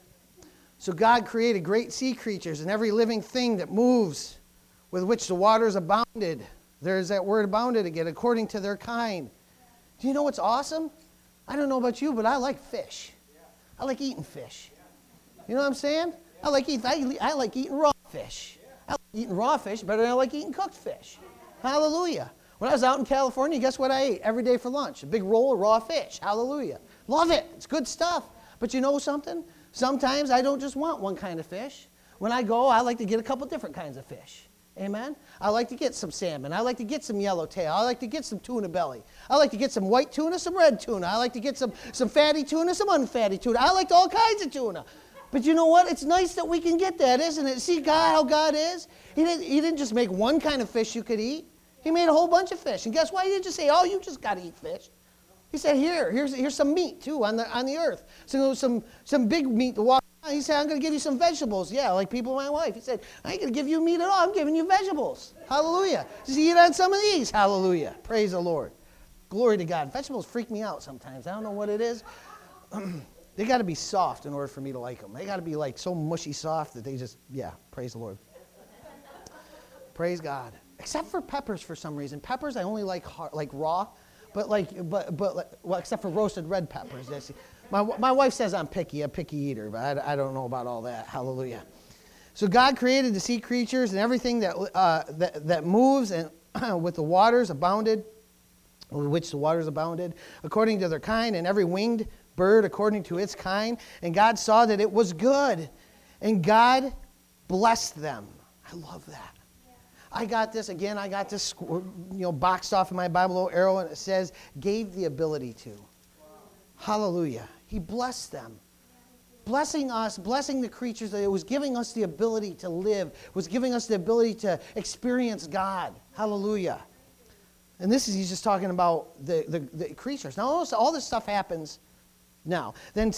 So God created great sea creatures and every living thing that moves, with which the waters abounded. There's that word abounded again, according to their kind. Do you know what's awesome? I don't know about you, but I like fish. I like eating fish. You know what I'm saying? I like eating raw fish. I like eating raw fish better than I like eating cooked fish. Hallelujah. When I was out in California, guess what I ate every day for lunch? A big roll of raw fish. Hallelujah. Love it. It's good stuff. But you know something? Sometimes I don't just want one kind of fish. When I go, I like to get a couple different kinds of fish. Amen? I like to get some salmon. I like to get some yellowtail. I like to get some tuna belly. I like to get some white tuna, some red tuna. I like to get some fatty tuna, some unfatty tuna. I like all kinds of tuna. But you know what? It's nice that we can get that, isn't it? See God, how God is? He didn't just make one kind of fish you could eat. He made a whole bunch of fish. And guess why? He didn't just say, you just got to eat fish. He said, here's some meat, too, on the earth. So some big meat to walk around. He said, I'm going to give you some vegetables. Yeah, like people, my wife. He said, I ain't going to give you meat at all. I'm giving you vegetables. Hallelujah. Just eat on some of these. Hallelujah. Praise the Lord. Glory to God. Vegetables freak me out sometimes. I don't know what it is. They got to be soft in order for me to like them. They got to be like so mushy soft that they just, praise the Lord. Praise God. Except for peppers for some reason. Peppers I only like raw. well, except for roasted red peppers. My wife says I'm a picky eater, but I don't know about all that. Hallelujah. So God created the sea creatures and everything that moves, and with the waters abounded, with which the waters abounded, according to their kind, and every winged bird according to its kind. And God saw that it was good, and God blessed them. I love that. I got this boxed off in my Bible, little arrow, and it says, gave the ability to. Hallelujah. He blessed them. Blessing us, blessing the creatures, that it was giving us the ability to live, was giving us the ability to experience God. Hallelujah. And he's just talking about the creatures. Now, all this stuff happens now. Then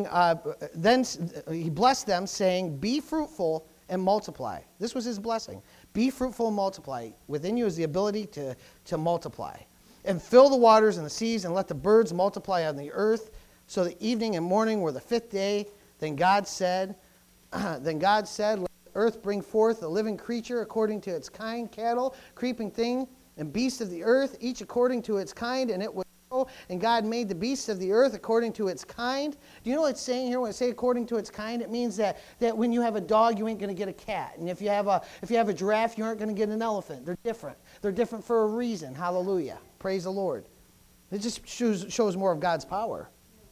he blessed them, saying, be fruitful and multiply. This was his blessing. Be fruitful and multiply. Within you is the ability to multiply. And fill the waters and the seas, and let the birds multiply on the earth. So the evening and morning were the fifth day. Then God said, let the earth bring forth a living creature according to its kind, cattle, creeping thing, and beasts of the earth, each according to its kind, and it was so. And God made the beasts of the earth according to its kind. Do you know what it's saying here when I say according to its kind? It means that when you have a dog, you ain't going to get a cat. And if you have a giraffe, you aren't going to get an elephant. They're different. They're different for a reason. Hallelujah. Praise the Lord. It just shows more of God's power.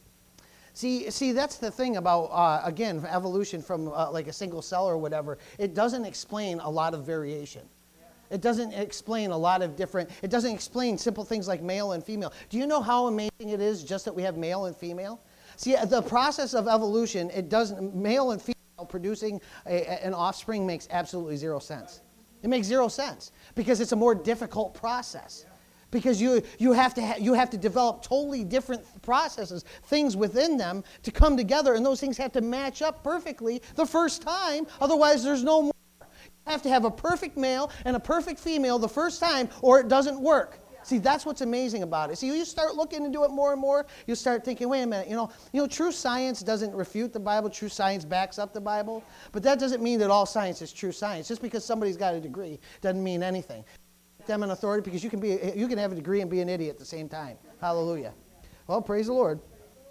See, that's the thing about, again, evolution from like a single cell or whatever. It doesn't explain a lot of variation. It doesn't explain a lot of it doesn't explain simple things like male and female. Do you know how amazing it is just that we have male and female? See, the process of evolution, male and female producing an offspring makes absolutely zero sense. It makes zero sense because it's a more difficult process. Because you have to develop totally different processes, things within them to come together, and those things have to match up perfectly the first time. Otherwise, there's no more. You have to have a perfect male and a perfect female the first time, or it doesn't work. See, that's what's amazing about it. See, you start looking into it more and more, you start thinking, wait a minute, you know, true science doesn't refute the Bible. True science backs up the Bible. But that doesn't mean that all science is true science. Just because somebody's got a degree doesn't mean anything. Them an authority, because you can have a degree and be an idiot at the same time. Hallelujah. Well, praise the Lord.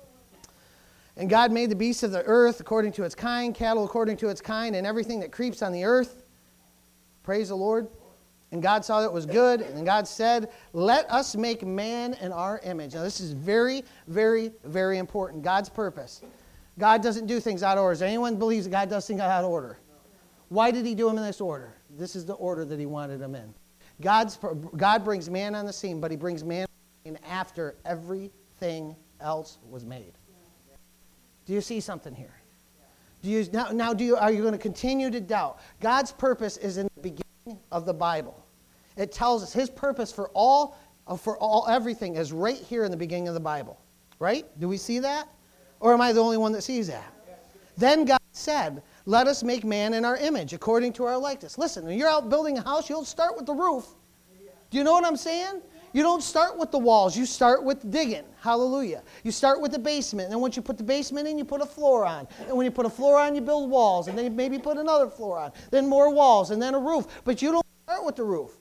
And God made the beasts of the earth according to its kind, cattle according to its kind, and everything that creeps on the earth. Praise the Lord. And God saw that it was good, and God said, let us make man in our image. Now, this is very, very, very important. God's purpose. God doesn't do things out of order. Anyone believes that God does things out of order? Why did he do them in this order? This is the order that he wanted them in. God brings man on the scene, but he brings man in after everything else was made. Do you see something here? Are you going to continue to doubt? God's purpose is in the beginning of the Bible. It tells us his purpose for everything is right here in the beginning of the Bible. Right? Do we see that? Or am I the only one that sees that? Then God said, let us make man in our image, according to our likeness. Listen, when you're out building a house, you don't start with the roof. Do you know what I'm saying? You don't start with the walls. You start with digging. Hallelujah. You start with the basement. And then once you put the basement in, you put a floor on. And when you put a floor on, you build walls. And then you maybe put another floor on. Then more walls. And then a roof. But you don't start with the roof.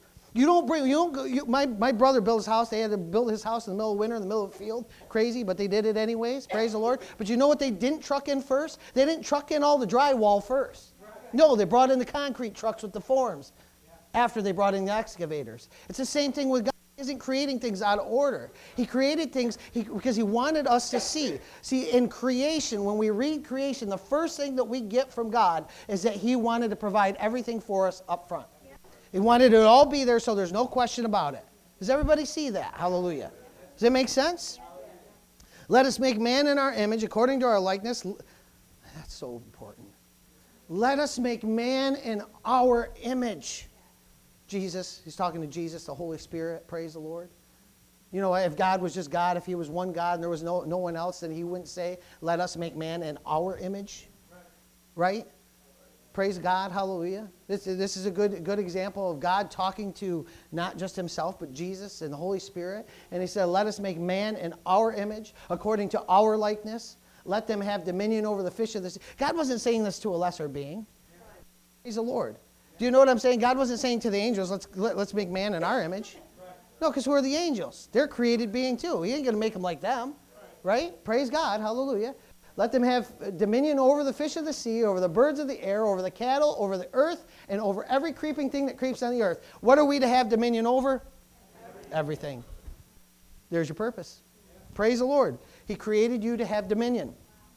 My brother built his house. They had to build his house in the middle of winter, in the middle of the field. Crazy, but they did it anyways. Praise the Lord. But you know what they didn't truck in first? They didn't truck in all the drywall first. No, they brought in the concrete trucks with the forms after they brought in the excavators. It's the same thing with God. He isn't creating things out of order. He created things because he wanted us to see. See, in creation, when we read creation, the first thing that we get from God is that he wanted to provide everything for us up front. He wanted it to all be there so there's no question about it. Does everybody see that? Hallelujah. Does it make sense? Let us make man in our image according to our likeness. That's so important. Let us make man in our image. Jesus, he's talking to Jesus, the Holy Spirit. Praise the Lord. You know, if God was just God, if he was one God and there was no one else, then he wouldn't say, let us make man in our image. Right? Praise God. Hallelujah. This is a good example of God talking to not just himself, but Jesus and the Holy Spirit. And he said, let us make man in our image, according to our likeness. Let them have dominion over the fish of the sea. God wasn't saying this to a lesser being. Praise the Lord. Do you know what I'm saying? God wasn't saying to the angels, let's make man in our image. No, because who are the angels? They're created being too. He ain't going to make them like them, right? Praise God. Hallelujah. Let them have dominion over the fish of the sea, over the birds of the air, over the cattle, over the earth, and over every creeping thing that creeps on the earth. What are we to have dominion over? Everything. There's your purpose. Praise the Lord. He created you to have dominion.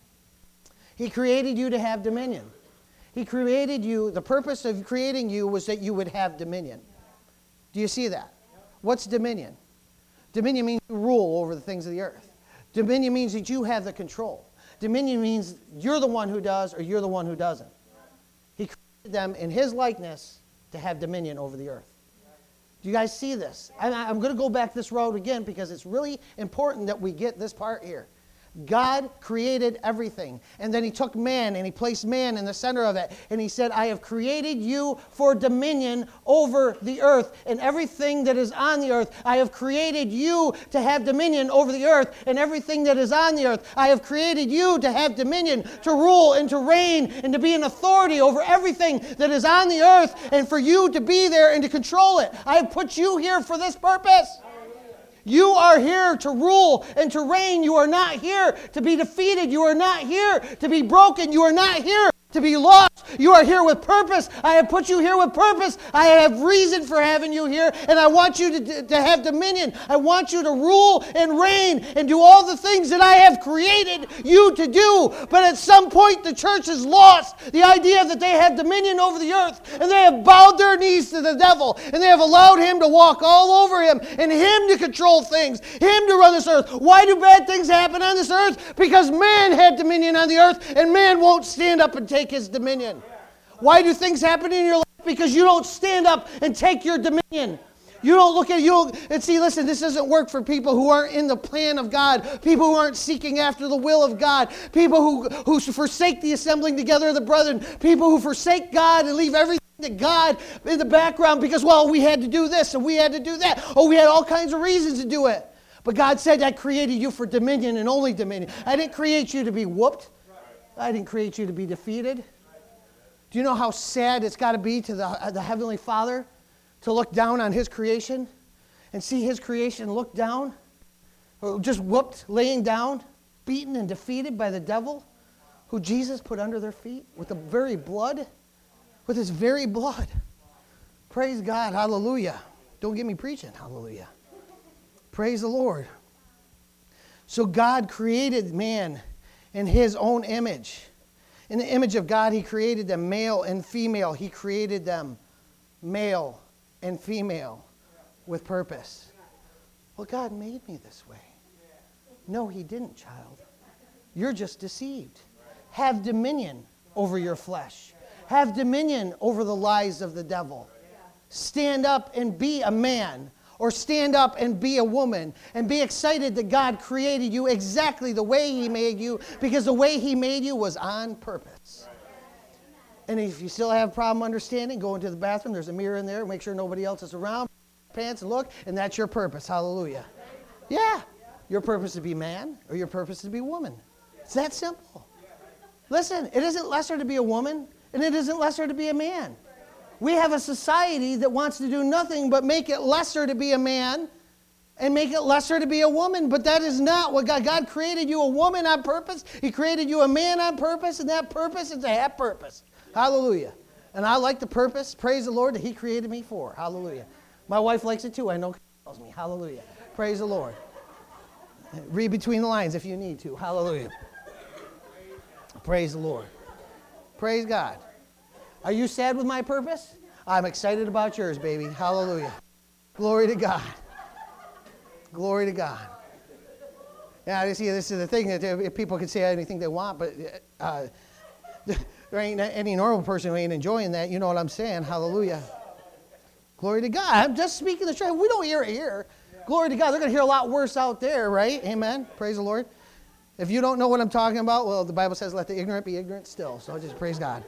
He created you to have dominion. He created you, the purpose of creating you was that you would have dominion. Do you see that? What's dominion? Dominion means you rule over the things of the earth. Dominion means that you have the control. Dominion means you're the one who does or you're the one who doesn't. He created them in His likeness to have dominion over the earth. Do you guys see this? I'm going to go back this road again because it's really important that we get this part here. God created everything. And then He took man and He placed man in the center of it. And He said, I have created you for dominion over the earth and everything that is on the earth. I have created you to have dominion over the earth and everything that is on the earth. I have created you to have dominion, to rule and to reign and to be an authority over everything that is on the earth and for you to be there and to control it. I have put you here for this purpose. You are here to rule and to reign. You are not here to be defeated. You are not here to be broken. You are not here to be lost. You are here with purpose. I have put you here with purpose. I have reason for having you here, and I want you to have dominion. I want you to rule and reign and do all the things that I have created you to do. But at some point, the church has lost the idea that they have dominion over the earth, and they have bowed their knees to the devil, and they have allowed him to walk all over him, and him to control things, him to run this earth. Why do bad things happen on this earth? Because man had dominion on the earth, and man won't stand up and take his dominion. Why do things happen in your life? Because you don't stand up and take your dominion. You don't look at you and see, listen, this doesn't work for people who aren't in the plan of God, people who aren't seeking after the will of God, people who forsake the assembling together of the brethren, people who forsake God and leave everything to God in the background because, well, we had to do this and we had to do that. Oh, we had all kinds of reasons to do it. But God said, I created you for dominion and only dominion. I didn't create you to be whooped. I didn't create you to be defeated. Do you know how sad it's got to be to the Heavenly Father to look down on His creation and see His creation look down, or just whooped, laying down, beaten and defeated by the devil, who Jesus put under their feet with the very blood, with His very blood. Praise God, hallelujah. Don't get me preaching, hallelujah. Praise the Lord. So God created man in His own image. In the image of God, He created them male and female. He created them male and female with purpose. Well, God made me this way. No, He didn't, child. You're just deceived. Have dominion over your flesh. Have dominion over the lies of the devil. Stand up and be a man. Or stand up and be a woman and be excited that God created you exactly the way He made you, because the way He made you was on purpose. And if you still have a problem understanding, go into the bathroom. There's a mirror in there. Make sure nobody else is around. Pants and look, and that's your purpose. Hallelujah. Yeah. Your purpose is to be man or your purpose is to be woman. It's that simple. Listen, it isn't lesser to be a woman and it isn't lesser to be a man. We have a society that wants to do nothing but make it lesser to be a man and make it lesser to be a woman. But that is not what God created you a woman on purpose. He created you a man on purpose, and that purpose is to have purpose. Hallelujah. And I like the purpose, praise the Lord, that He created me for. Hallelujah. My wife likes it too. I know she tells me. Hallelujah. Praise the Lord. Read between the lines if you need to. Hallelujah. Praise the Lord. Praise God. Are you sad with my purpose? I'm excited about yours, baby. Hallelujah. Glory to God. Glory to God. Now, you see, this is the thing that people can say anything they want, but there ain't any normal person who ain't enjoying that. You know what I'm saying? Hallelujah. Glory to God. I'm just speaking the truth. We don't hear it here. Glory to God. They're going to hear a lot worse out there, right? Amen. Praise the Lord. If you don't know what I'm talking about, well, the Bible says let the ignorant be ignorant still. So just praise God.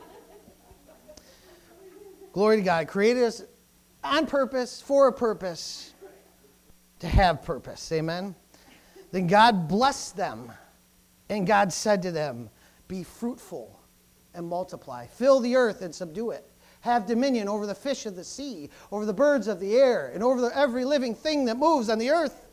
Glory to God. Created us on purpose, for a purpose, to have purpose. Amen. Then God blessed them, and God said to them, be fruitful and multiply. Fill the earth and subdue it. have dominion over the fish of the sea, over the birds of the air, and over every living thing that moves on the earth.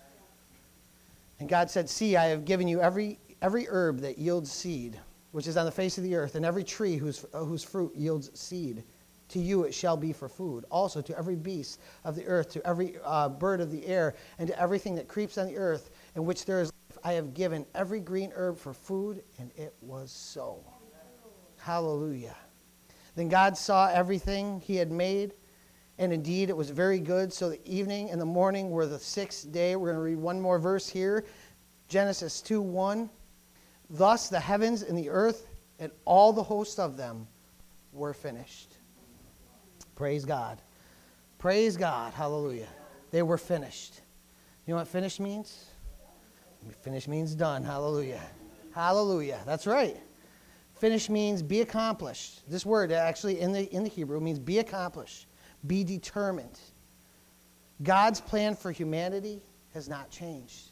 And God said, see, I have given you every herb that yields seed, which is on the face of the earth, and every tree whose fruit yields seed. To you it shall be for food. Also to every beast of the earth, to every bird of the air, and to everything that creeps on the earth, in which there is life, I have given every green herb for food, and it was so. Hallelujah. Then God saw everything he had made, and indeed it was very good. So the evening and the morning were the sixth day. We're going to read one more verse here. Genesis 2:1. Thus the heavens and the earth and all the host of them were finished. Praise God. Praise God. Hallelujah. They were finished. You know what finished means? Finished means done. Hallelujah. Hallelujah. That's right. Finish means be accomplished. This word actually in the Hebrew means be accomplished, be determined. God's plan for humanity has not changed.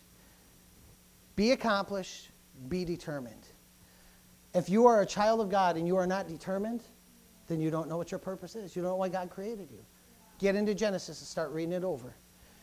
Be accomplished, be determined. If you are a child of God and you are not determined, then you don't know what your purpose is. You don't know why God created you. Get into Genesis and start reading it over.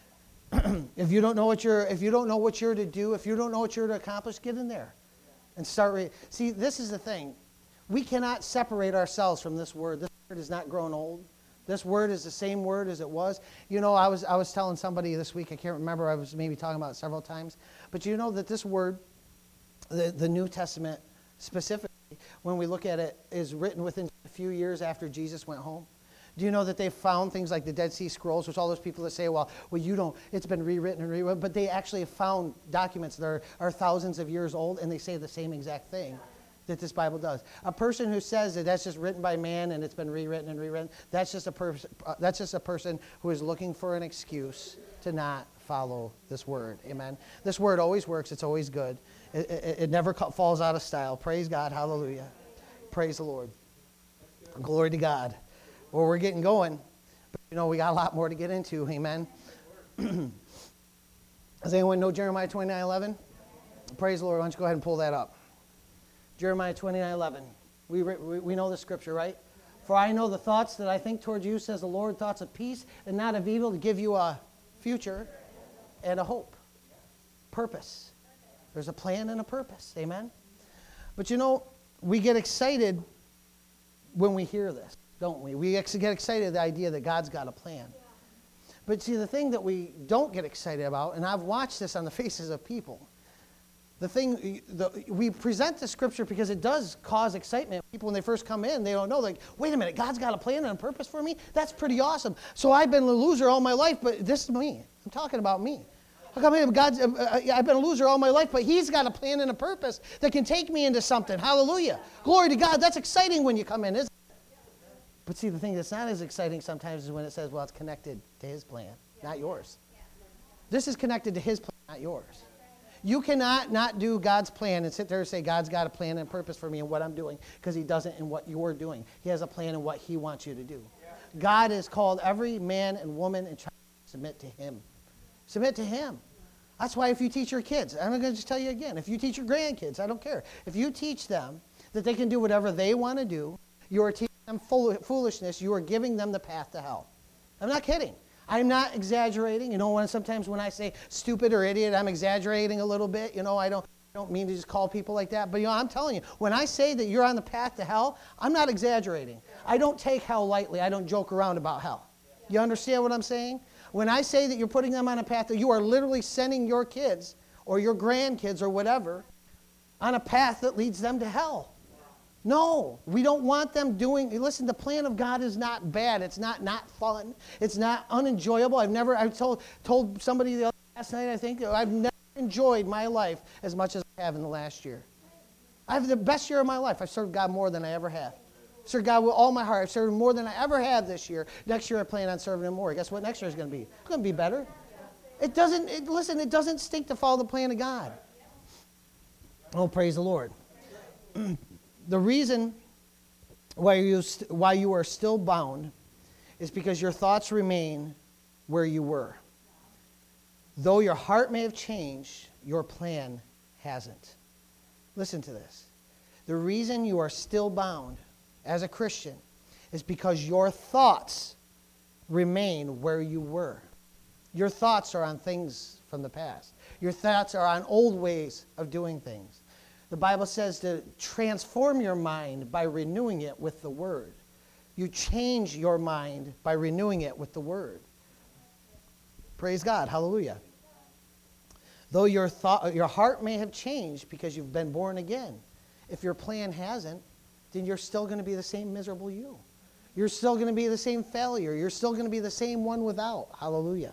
If you don't know what you're to do, if you don't know what you're to accomplish, get in there and start reading. See, this is the thing. We cannot separate ourselves from this word. This word is not grown old. This word is the same word as it was. You know, I was telling somebody this week, I can't remember, I was maybe talking about it several times, but you know that this word, the New Testament specifically, when we look at it, is written within a few years after Jesus went home. Do you know that they've found things like the Dead Sea Scrolls, which all those people that say, well, you don't, it's been rewritten and rewritten, but they actually have found documents that are thousands of years old, and they say the same exact thing that this Bible does. A person who says that that's just written by man and it's been rewritten and rewritten, that's just a person who is looking for an excuse to not follow this word. Amen. This word always works. It's always good. It never falls out of style. Praise God. Hallelujah. Praise the Lord. Glory to God. Well, we're getting going, but you know, we got a lot more to get into. Amen. Does anyone know Jeremiah 29:11? Praise the Lord. Why don't you go ahead and pull that up? Jeremiah 29:11. We know the scripture, right? For I know the thoughts that I think towards you, says the Lord, thoughts of peace and not of evil, to give you a future and a hope. Purpose. There's a plan and a purpose. Amen. But you know, we get excited when we hear this, don't we? We get excited at the idea that God's got a plan. But see, the thing that we don't get excited about, and I've watched this on the faces of people, we present the scripture because it does cause excitement. People, when they first come in, they don't know, like, wait a minute, God's got a plan and a purpose for me? That's pretty awesome. So I've been a loser all my life, but this is me. I'm talking about me. How come I've been a loser all my life, but he's got a plan and a purpose that can take me into something. Hallelujah. Glory to God. That's exciting when you come in, isn't it? But see, the thing that's not as exciting sometimes is when it says, well, it's connected to his plan, not yours. This is connected to his plan, not yours. You cannot not do God's plan and sit there and say, God's got a plan and purpose for me and what I'm doing, because he doesn't in what you're doing. He has a plan in what he wants you to do. God has called every man and woman and child to submit to him. Submit to him. That's why if you teach your kids, I'm going to just tell you again, if you teach your grandkids, I don't care. If you teach them that they can do whatever they want to do, you are teaching them foolishness. You are giving them the path to hell. I'm not kidding. I'm not exaggerating. You know, sometimes when I say stupid or idiot, I'm exaggerating a little bit. You know, I don't mean to just call people like that. But, you know, I'm telling you, when I say that you're on the path to hell, I'm not exaggerating. I don't take hell lightly. I don't joke around about hell. You understand what I'm saying? When I say that you're putting them on a path, that you are literally sending your kids or your grandkids or whatever on a path that leads them to hell. No, we don't want them doing, listen, the plan of God is not bad. It's not fun. It's not unenjoyable. I told somebody last night, I think, I've never enjoyed my life as much as I have in the last year. I have the best year of my life. I've served God more than I ever have. I've served God with all my heart. I've served more than I ever have this year. Next year I plan on serving him more. Guess what next year is going to be? It's going to be better. It doesn't stink to follow the plan of God. Oh, praise the Lord. The reason why you are still bound is because your thoughts remain where you were. Though your heart may have changed, your plan hasn't. Listen to this. The reason you are still bound as a Christian is because your thoughts remain where you were. Your thoughts are on things from the past. Your thoughts are on old ways of doing things. The Bible says to transform your mind by renewing it with the Word. You change your mind by renewing it with the Word. Praise God. Hallelujah. Though your heart may have changed because you've been born again, if your plan hasn't, then you're still going to be the same miserable you. You're still going to be the same failure. You're still going to be the same one without. Hallelujah.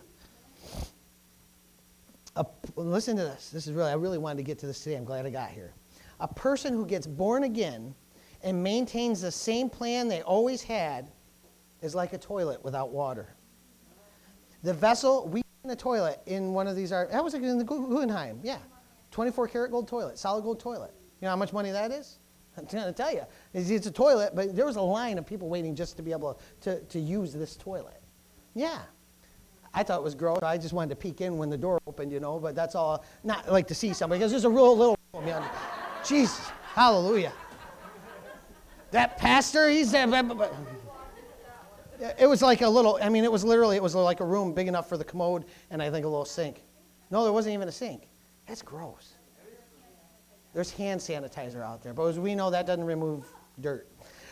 Listen to this. I really wanted to get to this today. I'm glad I got here. A person who gets born again and maintains the same plan they always had is like a toilet without water. The vessel, we in the toilet in one of these, that was in the Guggenheim, yeah. 24 karat gold toilet, solid gold toilet. You know how much money that is? I'm going to tell you. It's a toilet, but there was a line of people waiting just to be able to use this toilet. Yeah. I thought it was gross. I just wanted to peek in when the door opened, but that's all. Not like to see somebody, because there's a real little room. Jesus, hallelujah. That pastor, he said, it was like a little, it was like a room big enough for the commode and I think a little sink. No, there wasn't even a sink. That's gross. There's hand sanitizer out there, but as we know, that doesn't remove dirt.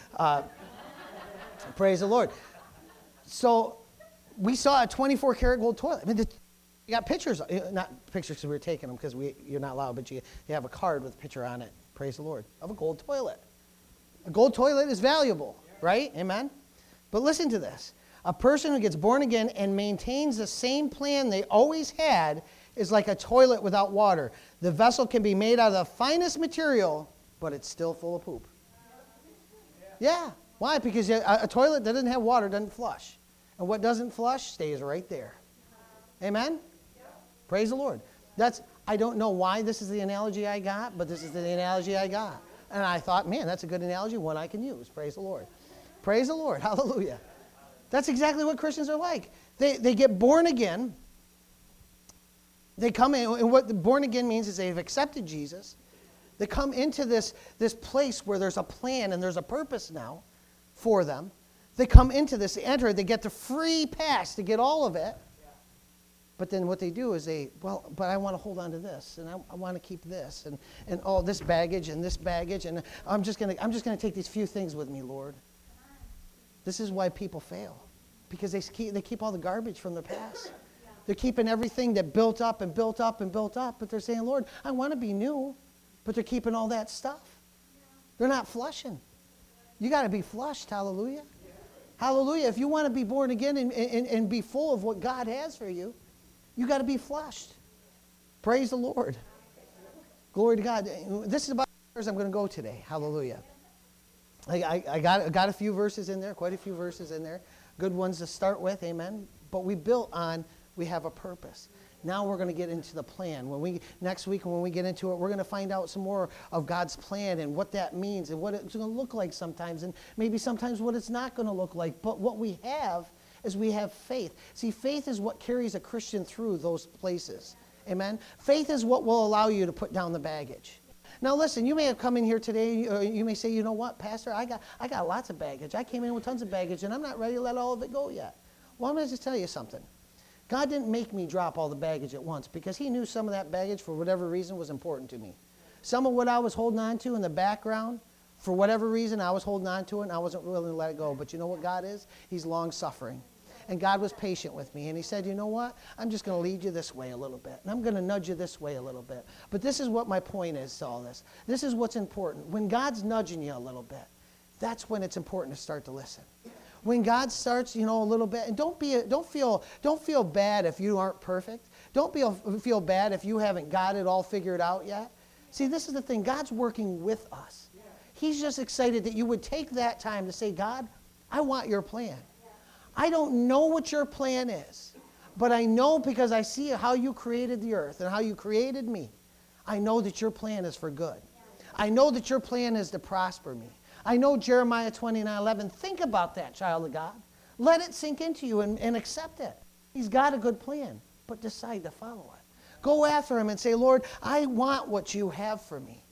Praise the Lord. So we saw a 24 karat gold toilet. You got pictures, not pictures because we were taking them because you're not allowed, but you have a card with a picture on it, praise the Lord, of a gold toilet. A gold toilet is valuable, right? Amen? But listen to this. A person who gets born again and maintains the same plan they always had is like a toilet without water. The vessel can be made out of the finest material, but it's still full of poop. Yeah. Why? Because a toilet that doesn't have water doesn't flush. And what doesn't flush stays right there. Amen? Praise the Lord. I don't know why this is the analogy I got, but this is the analogy I got. And I thought, man, that's a good analogy, one I can use. Praise the Lord. Praise the Lord. Hallelujah. That's exactly what Christians are like. They get born again. They come in, and what the born again means is they've accepted Jesus. They come into this place where there's a plan and there's a purpose now for them. They come into this, they enter, they get the free pass to get all of it. But then what they do is but I want to hold on to this, and I want to keep this, and all this baggage, and I'm just gonna take these few things with me, Lord. This is why people fail, because they keep all the garbage from their past. They're keeping everything that built up and built up and built up, but they're saying, Lord, I want to be new, but they're keeping all that stuff. They're not flushing. You got to be flushed, hallelujah. Hallelujah. If you want to be born again and be full of what God has for you, you got to be flushed. Praise the Lord. Glory to God. This is about as I'm going to go today. Hallelujah. I got a few verses in there, quite a few verses in there. Good ones to start with, amen. But we have a purpose. Now we're going to get into the plan. Next week when we get into it, we're going to find out some more of God's plan and what that means and what it's going to look like sometimes, and maybe sometimes what it's not going to look like. But what we have is we have faith. See, faith is what carries a Christian through those places. Amen? Faith is what will allow you to put down the baggage. Now listen, you may have come in here today, you may say, you know what, Pastor, I got lots of baggage. I came in with tons of baggage, and I'm not ready to let all of it go yet. Well, I'm going to just tell you something. God didn't make me drop all the baggage at once, because he knew some of that baggage, for whatever reason, was important to me. Some of what I was holding on to in the background, for whatever reason, I was holding on to it, and I wasn't willing to let it go. But you know what God is? He's long-suffering. And God was patient with me. And he said, you know what? I'm just going to lead you this way a little bit. And I'm going to nudge you this way a little bit. But this is what my point is to all this. This is what's important. When God's nudging you a little bit, that's when it's important to start to listen. When God starts, a little bit, and don't feel bad if you aren't perfect. Don't feel bad if you haven't got it all figured out yet. See, this is the thing. God's working with us. He's just excited that you would take that time to say, God, I want your plan. I don't know what your plan is, but I know, because I see how you created the earth and how you created me. I know that your plan is for good. I know that your plan is to prosper me. I know Jeremiah 29:11. Think about that, child of God. Let it sink into you and accept it. He's got a good plan, but decide to follow it. Go after him and say, Lord, I want what you have for me.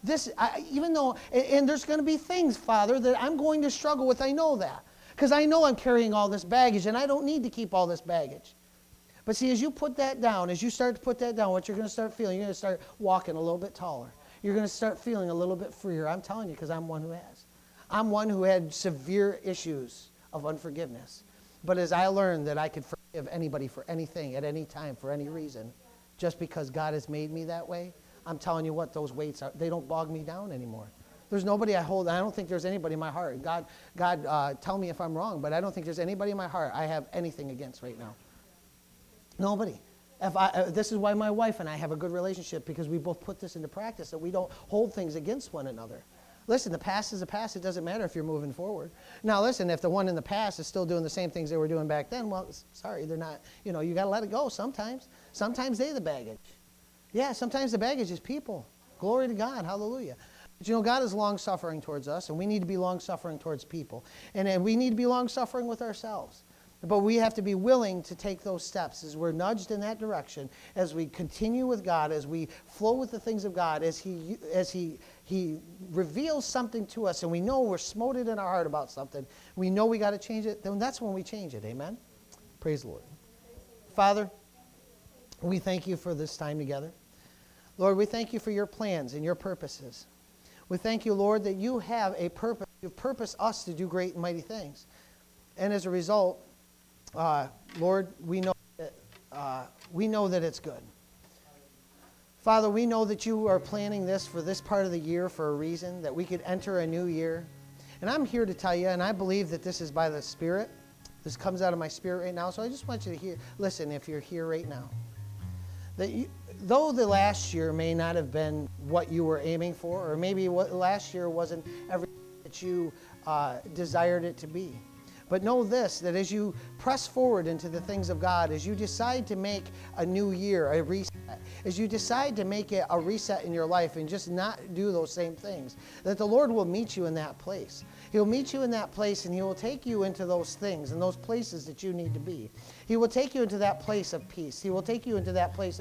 Even though, and there's going to be things, Father, that I'm going to struggle with. I know that. Because I know I'm carrying all this baggage, and I don't need to keep all this baggage. But see, as you put that down, as you start to put that down, what you're going to start feeling, you're going to start walking a little bit taller. You're going to start feeling a little bit freer. I'm telling you, because I'm one who has. I'm one who had severe issues of unforgiveness. But as I learned that I could forgive anybody for anything, at any time, for any reason, just because God has made me that way, I'm telling you what, those weights are, they don't bog me down anymore. There's nobody I hold. I don't think there's anybody in my heart. God, tell me if I'm wrong, but I don't think there's anybody in my heart I have anything against right now. Nobody. This is why my wife and I have a good relationship, because we both put this into practice, that we don't hold things against one another. Listen, the past is the past. It doesn't matter if you're moving forward. Now, listen, if the one in the past is still doing the same things they were doing back then, well, sorry, they're not, you got to let it go sometimes. Sometimes they're the baggage. Yeah, sometimes the baggage is people. Glory to God. Hallelujah. But God is long-suffering towards us, and we need to be long-suffering towards people. And we need to be long-suffering with ourselves. But we have to be willing to take those steps as we're nudged in that direction, as we continue with God, as we flow with the things of God, as He reveals something to us, and we know we're smoted in our heart about something, we know we got to change it, then that's when we change it. Amen? Praise the Lord. Father, we thank you for this time together. Lord, we thank you for your plans and your purposes. We thank you, Lord, that you have a purpose. You've purposed us to do great and mighty things. And as a result, Lord, we know that it's good. Father, we know that you are planning this for this part of the year for a reason, that we could enter a new year. And I'm here to tell you, and I believe that this is by the Spirit. This comes out of my spirit right now. So I just want you to listen, if you're here right now, that though the last year may not have been what you were aiming for, or maybe what last year wasn't everything that you desired it to be. But know this, that as you press forward into the things of God, as you decide to make a new year, a reset, as you decide to make it a reset in your life and just not do those same things, that the Lord will meet you in that place. He'll meet you in that place, and He will take you into those things and those places that you need to be. He will take you into that place of peace. He will take you into that place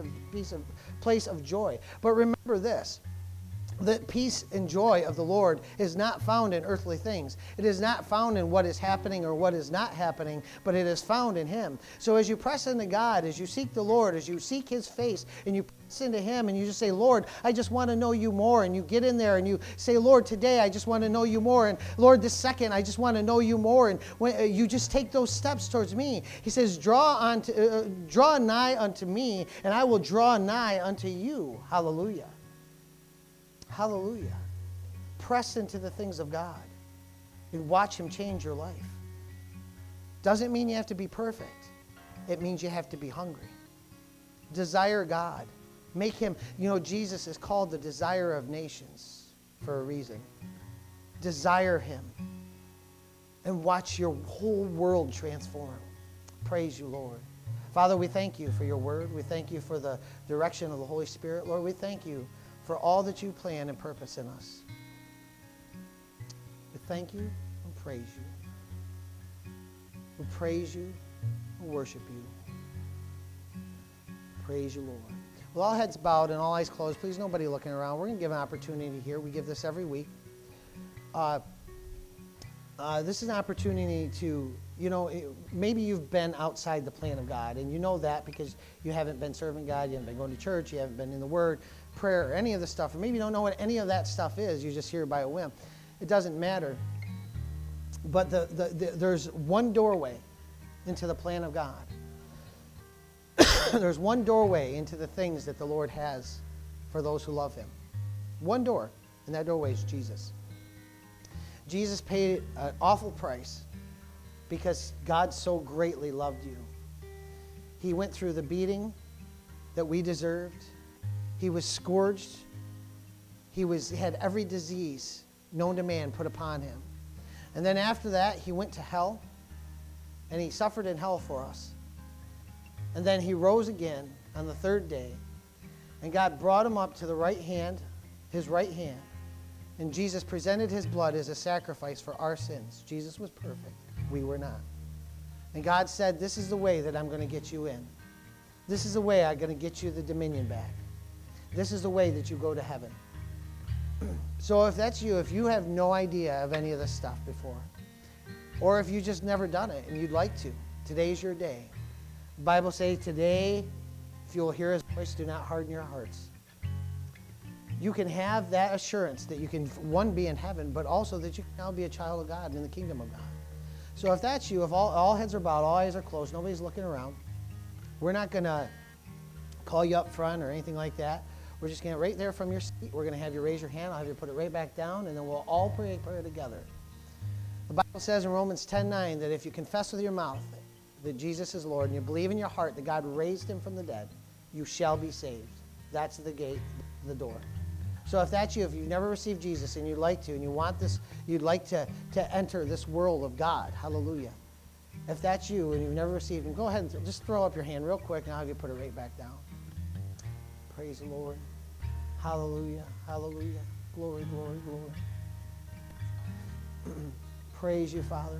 of joy. But remember this, that peace and joy of the Lord is not found in earthly things. It is not found in what is happening or what is not happening, but it is found in Him. So as you press into God, as you seek the Lord, as you seek His face, and you press into Him, and you just say, Lord, I just want to know you more, and you get in there and you say, Lord, today I just want to know you more, and Lord, this second I just want to know you more, and when you just take those steps towards me, He says, draw nigh unto me, and I will draw nigh unto you. Hallelujah. Hallelujah. Press into the things of God and watch Him change your life. Doesn't mean you have to be perfect. It means you have to be hungry. Desire God. Make Him, Jesus is called the desire of nations for a reason. Desire Him and watch your whole world transform. Praise you, Lord. Father, we thank you for your word. We thank you for the direction of the Holy Spirit. Lord, we thank you for all that you plan and purpose in us. We thank you and praise you. We praise you and worship you. Praise you, Lord. With all heads bowed and all eyes closed, please nobody looking around. We're going to give an opportunity here. We give this every week. This is an opportunity to, maybe you've been outside the plan of God, and you know that because you haven't been serving God, you haven't been going to church, you haven't been in the Word, prayer, or any of the stuff, or maybe you don't know what any of that stuff is, you just hear it by a whim. It doesn't matter. But there's one doorway into the plan of God. There's one doorway into the things that the Lord has for those who love Him. One door, and that doorway is Jesus. Jesus paid an awful price because God so greatly loved you. He went through the beating that we deserved. He was scourged. He had every disease known to man put upon Him. And then after that, He went to hell, and He suffered in hell for us. And then He rose again on the third day, and God brought Him up to the right hand, His right hand. And Jesus presented His blood as a sacrifice for our sins. Jesus was perfect. We were not. And God said, this is the way that I'm going to get you in. This is the way I'm going to get you the dominion back. This is the way that you go to heaven. So if that's you, if you have no idea of any of this stuff before, or if you just never done it and you'd like to, today's your day. The Bible says today, if you will hear his voice, do not harden your hearts. You can have that assurance that you can, one, be in heaven, but also that you can now be a child of God in the kingdom of God. So if that's you, if all heads are bowed, all eyes are closed, nobody's looking around, we're not going to call you up front or anything like that. We're just going to, right there from your seat, we're going to have you raise your hand. I'll have you put it right back down, and then we'll all pray a prayer together. The Bible says in Romans 10:9 that if you confess with your mouth that Jesus is Lord and you believe in your heart that God raised him from the dead, you shall be saved. That's the gate, the door. So if that's you, if you've never received Jesus and you'd like to, and you want this, you'd like to enter this world of God, hallelujah. If that's you and you've never received him, go ahead and just throw up your hand real quick, and I'll have you put it right back down. Praise the Lord. Hallelujah, hallelujah. Glory, glory, glory. Praise you, Father.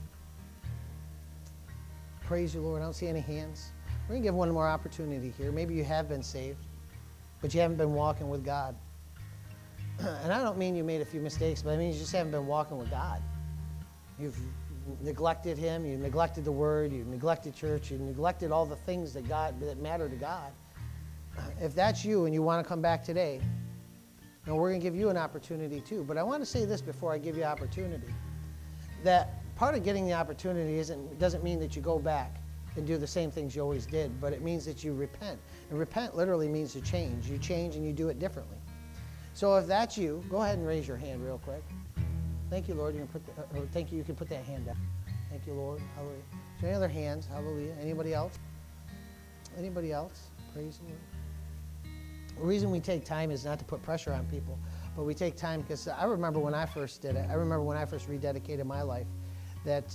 Praise you, Lord. I don't see any hands. We're going to give one more opportunity here. Maybe you have been saved, but you haven't been walking with God. And I don't mean you made a few mistakes, but I mean you just haven't been walking with God. You've neglected him, you neglected the word, you neglected church, you neglected all the things that matter to God. If that's you and you want to come back today, we're going to give you an opportunity too. But I want to say this before I give you opportunity, that part of getting the opportunity doesn't mean that you go back and do the same things you always did, but it means that you repent. And repent literally means to change. You change and you do it differently. So if that's you, go ahead and raise your hand real quick. Thank you, Lord. Thank you. You can put that hand down. Thank you, Lord. Hallelujah. Is there any other hands? Hallelujah. Anybody else? Anybody else? Praise the Lord. The reason we take time is not to put pressure on people, but we take time because I remember when I first did it. I remember when I first rededicated my life that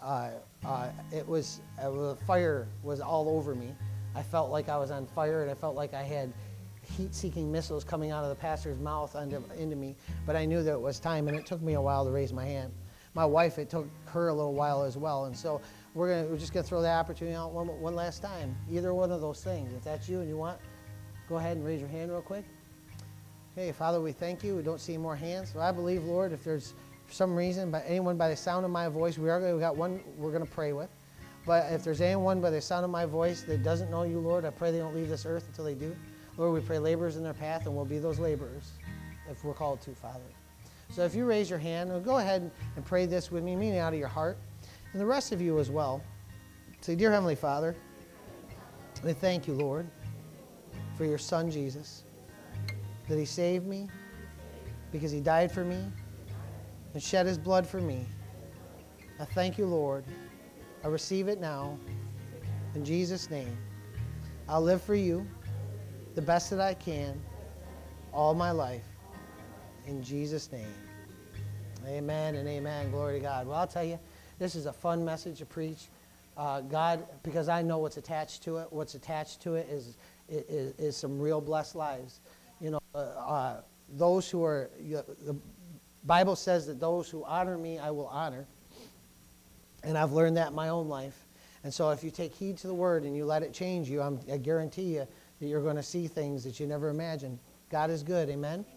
fire was all over me. I felt like I was on fire, and I felt like I had heat-seeking missiles coming out of the pastor's mouth into me, but I knew that it was time, and it took me a while to raise my hand. My wife, it took her a little while as well, and so we're just going to throw that opportunity out one last time. Either one of those things. If that's you and you want, go ahead and raise your hand real quick. Okay, Father, we thank you. We don't see more hands. So I believe, Lord, if there's for some reason, anyone by the sound of my voice, we got one we're going to pray with. But if there's anyone by the sound of my voice that doesn't know you, Lord, I pray they don't leave this earth until they do. Lord, we pray laborers in their path, and we'll be those laborers if we're called to, Father. So if you raise your hand, go ahead and pray this with me, meaning out of your heart, and the rest of you as well. Say, Dear Heavenly Father, we thank you, Lord, for your Son, Jesus, that he saved me because he died for me and shed his blood for me. I thank you, Lord. I receive it now. In Jesus' name, I'll live for you the best that I can all my life. In Jesus' name. Amen and amen. Glory to God. Well, I'll tell you, this is a fun message to preach. God, because I know what's attached to it. What's attached to it is some real blessed lives. You know, those who are, the Bible says that those who honor me, I will honor. And I've learned that in my own life. And so if you take heed to the word and you let it change you, I guarantee you that you're going to see things that you never imagined. God is good. Amen.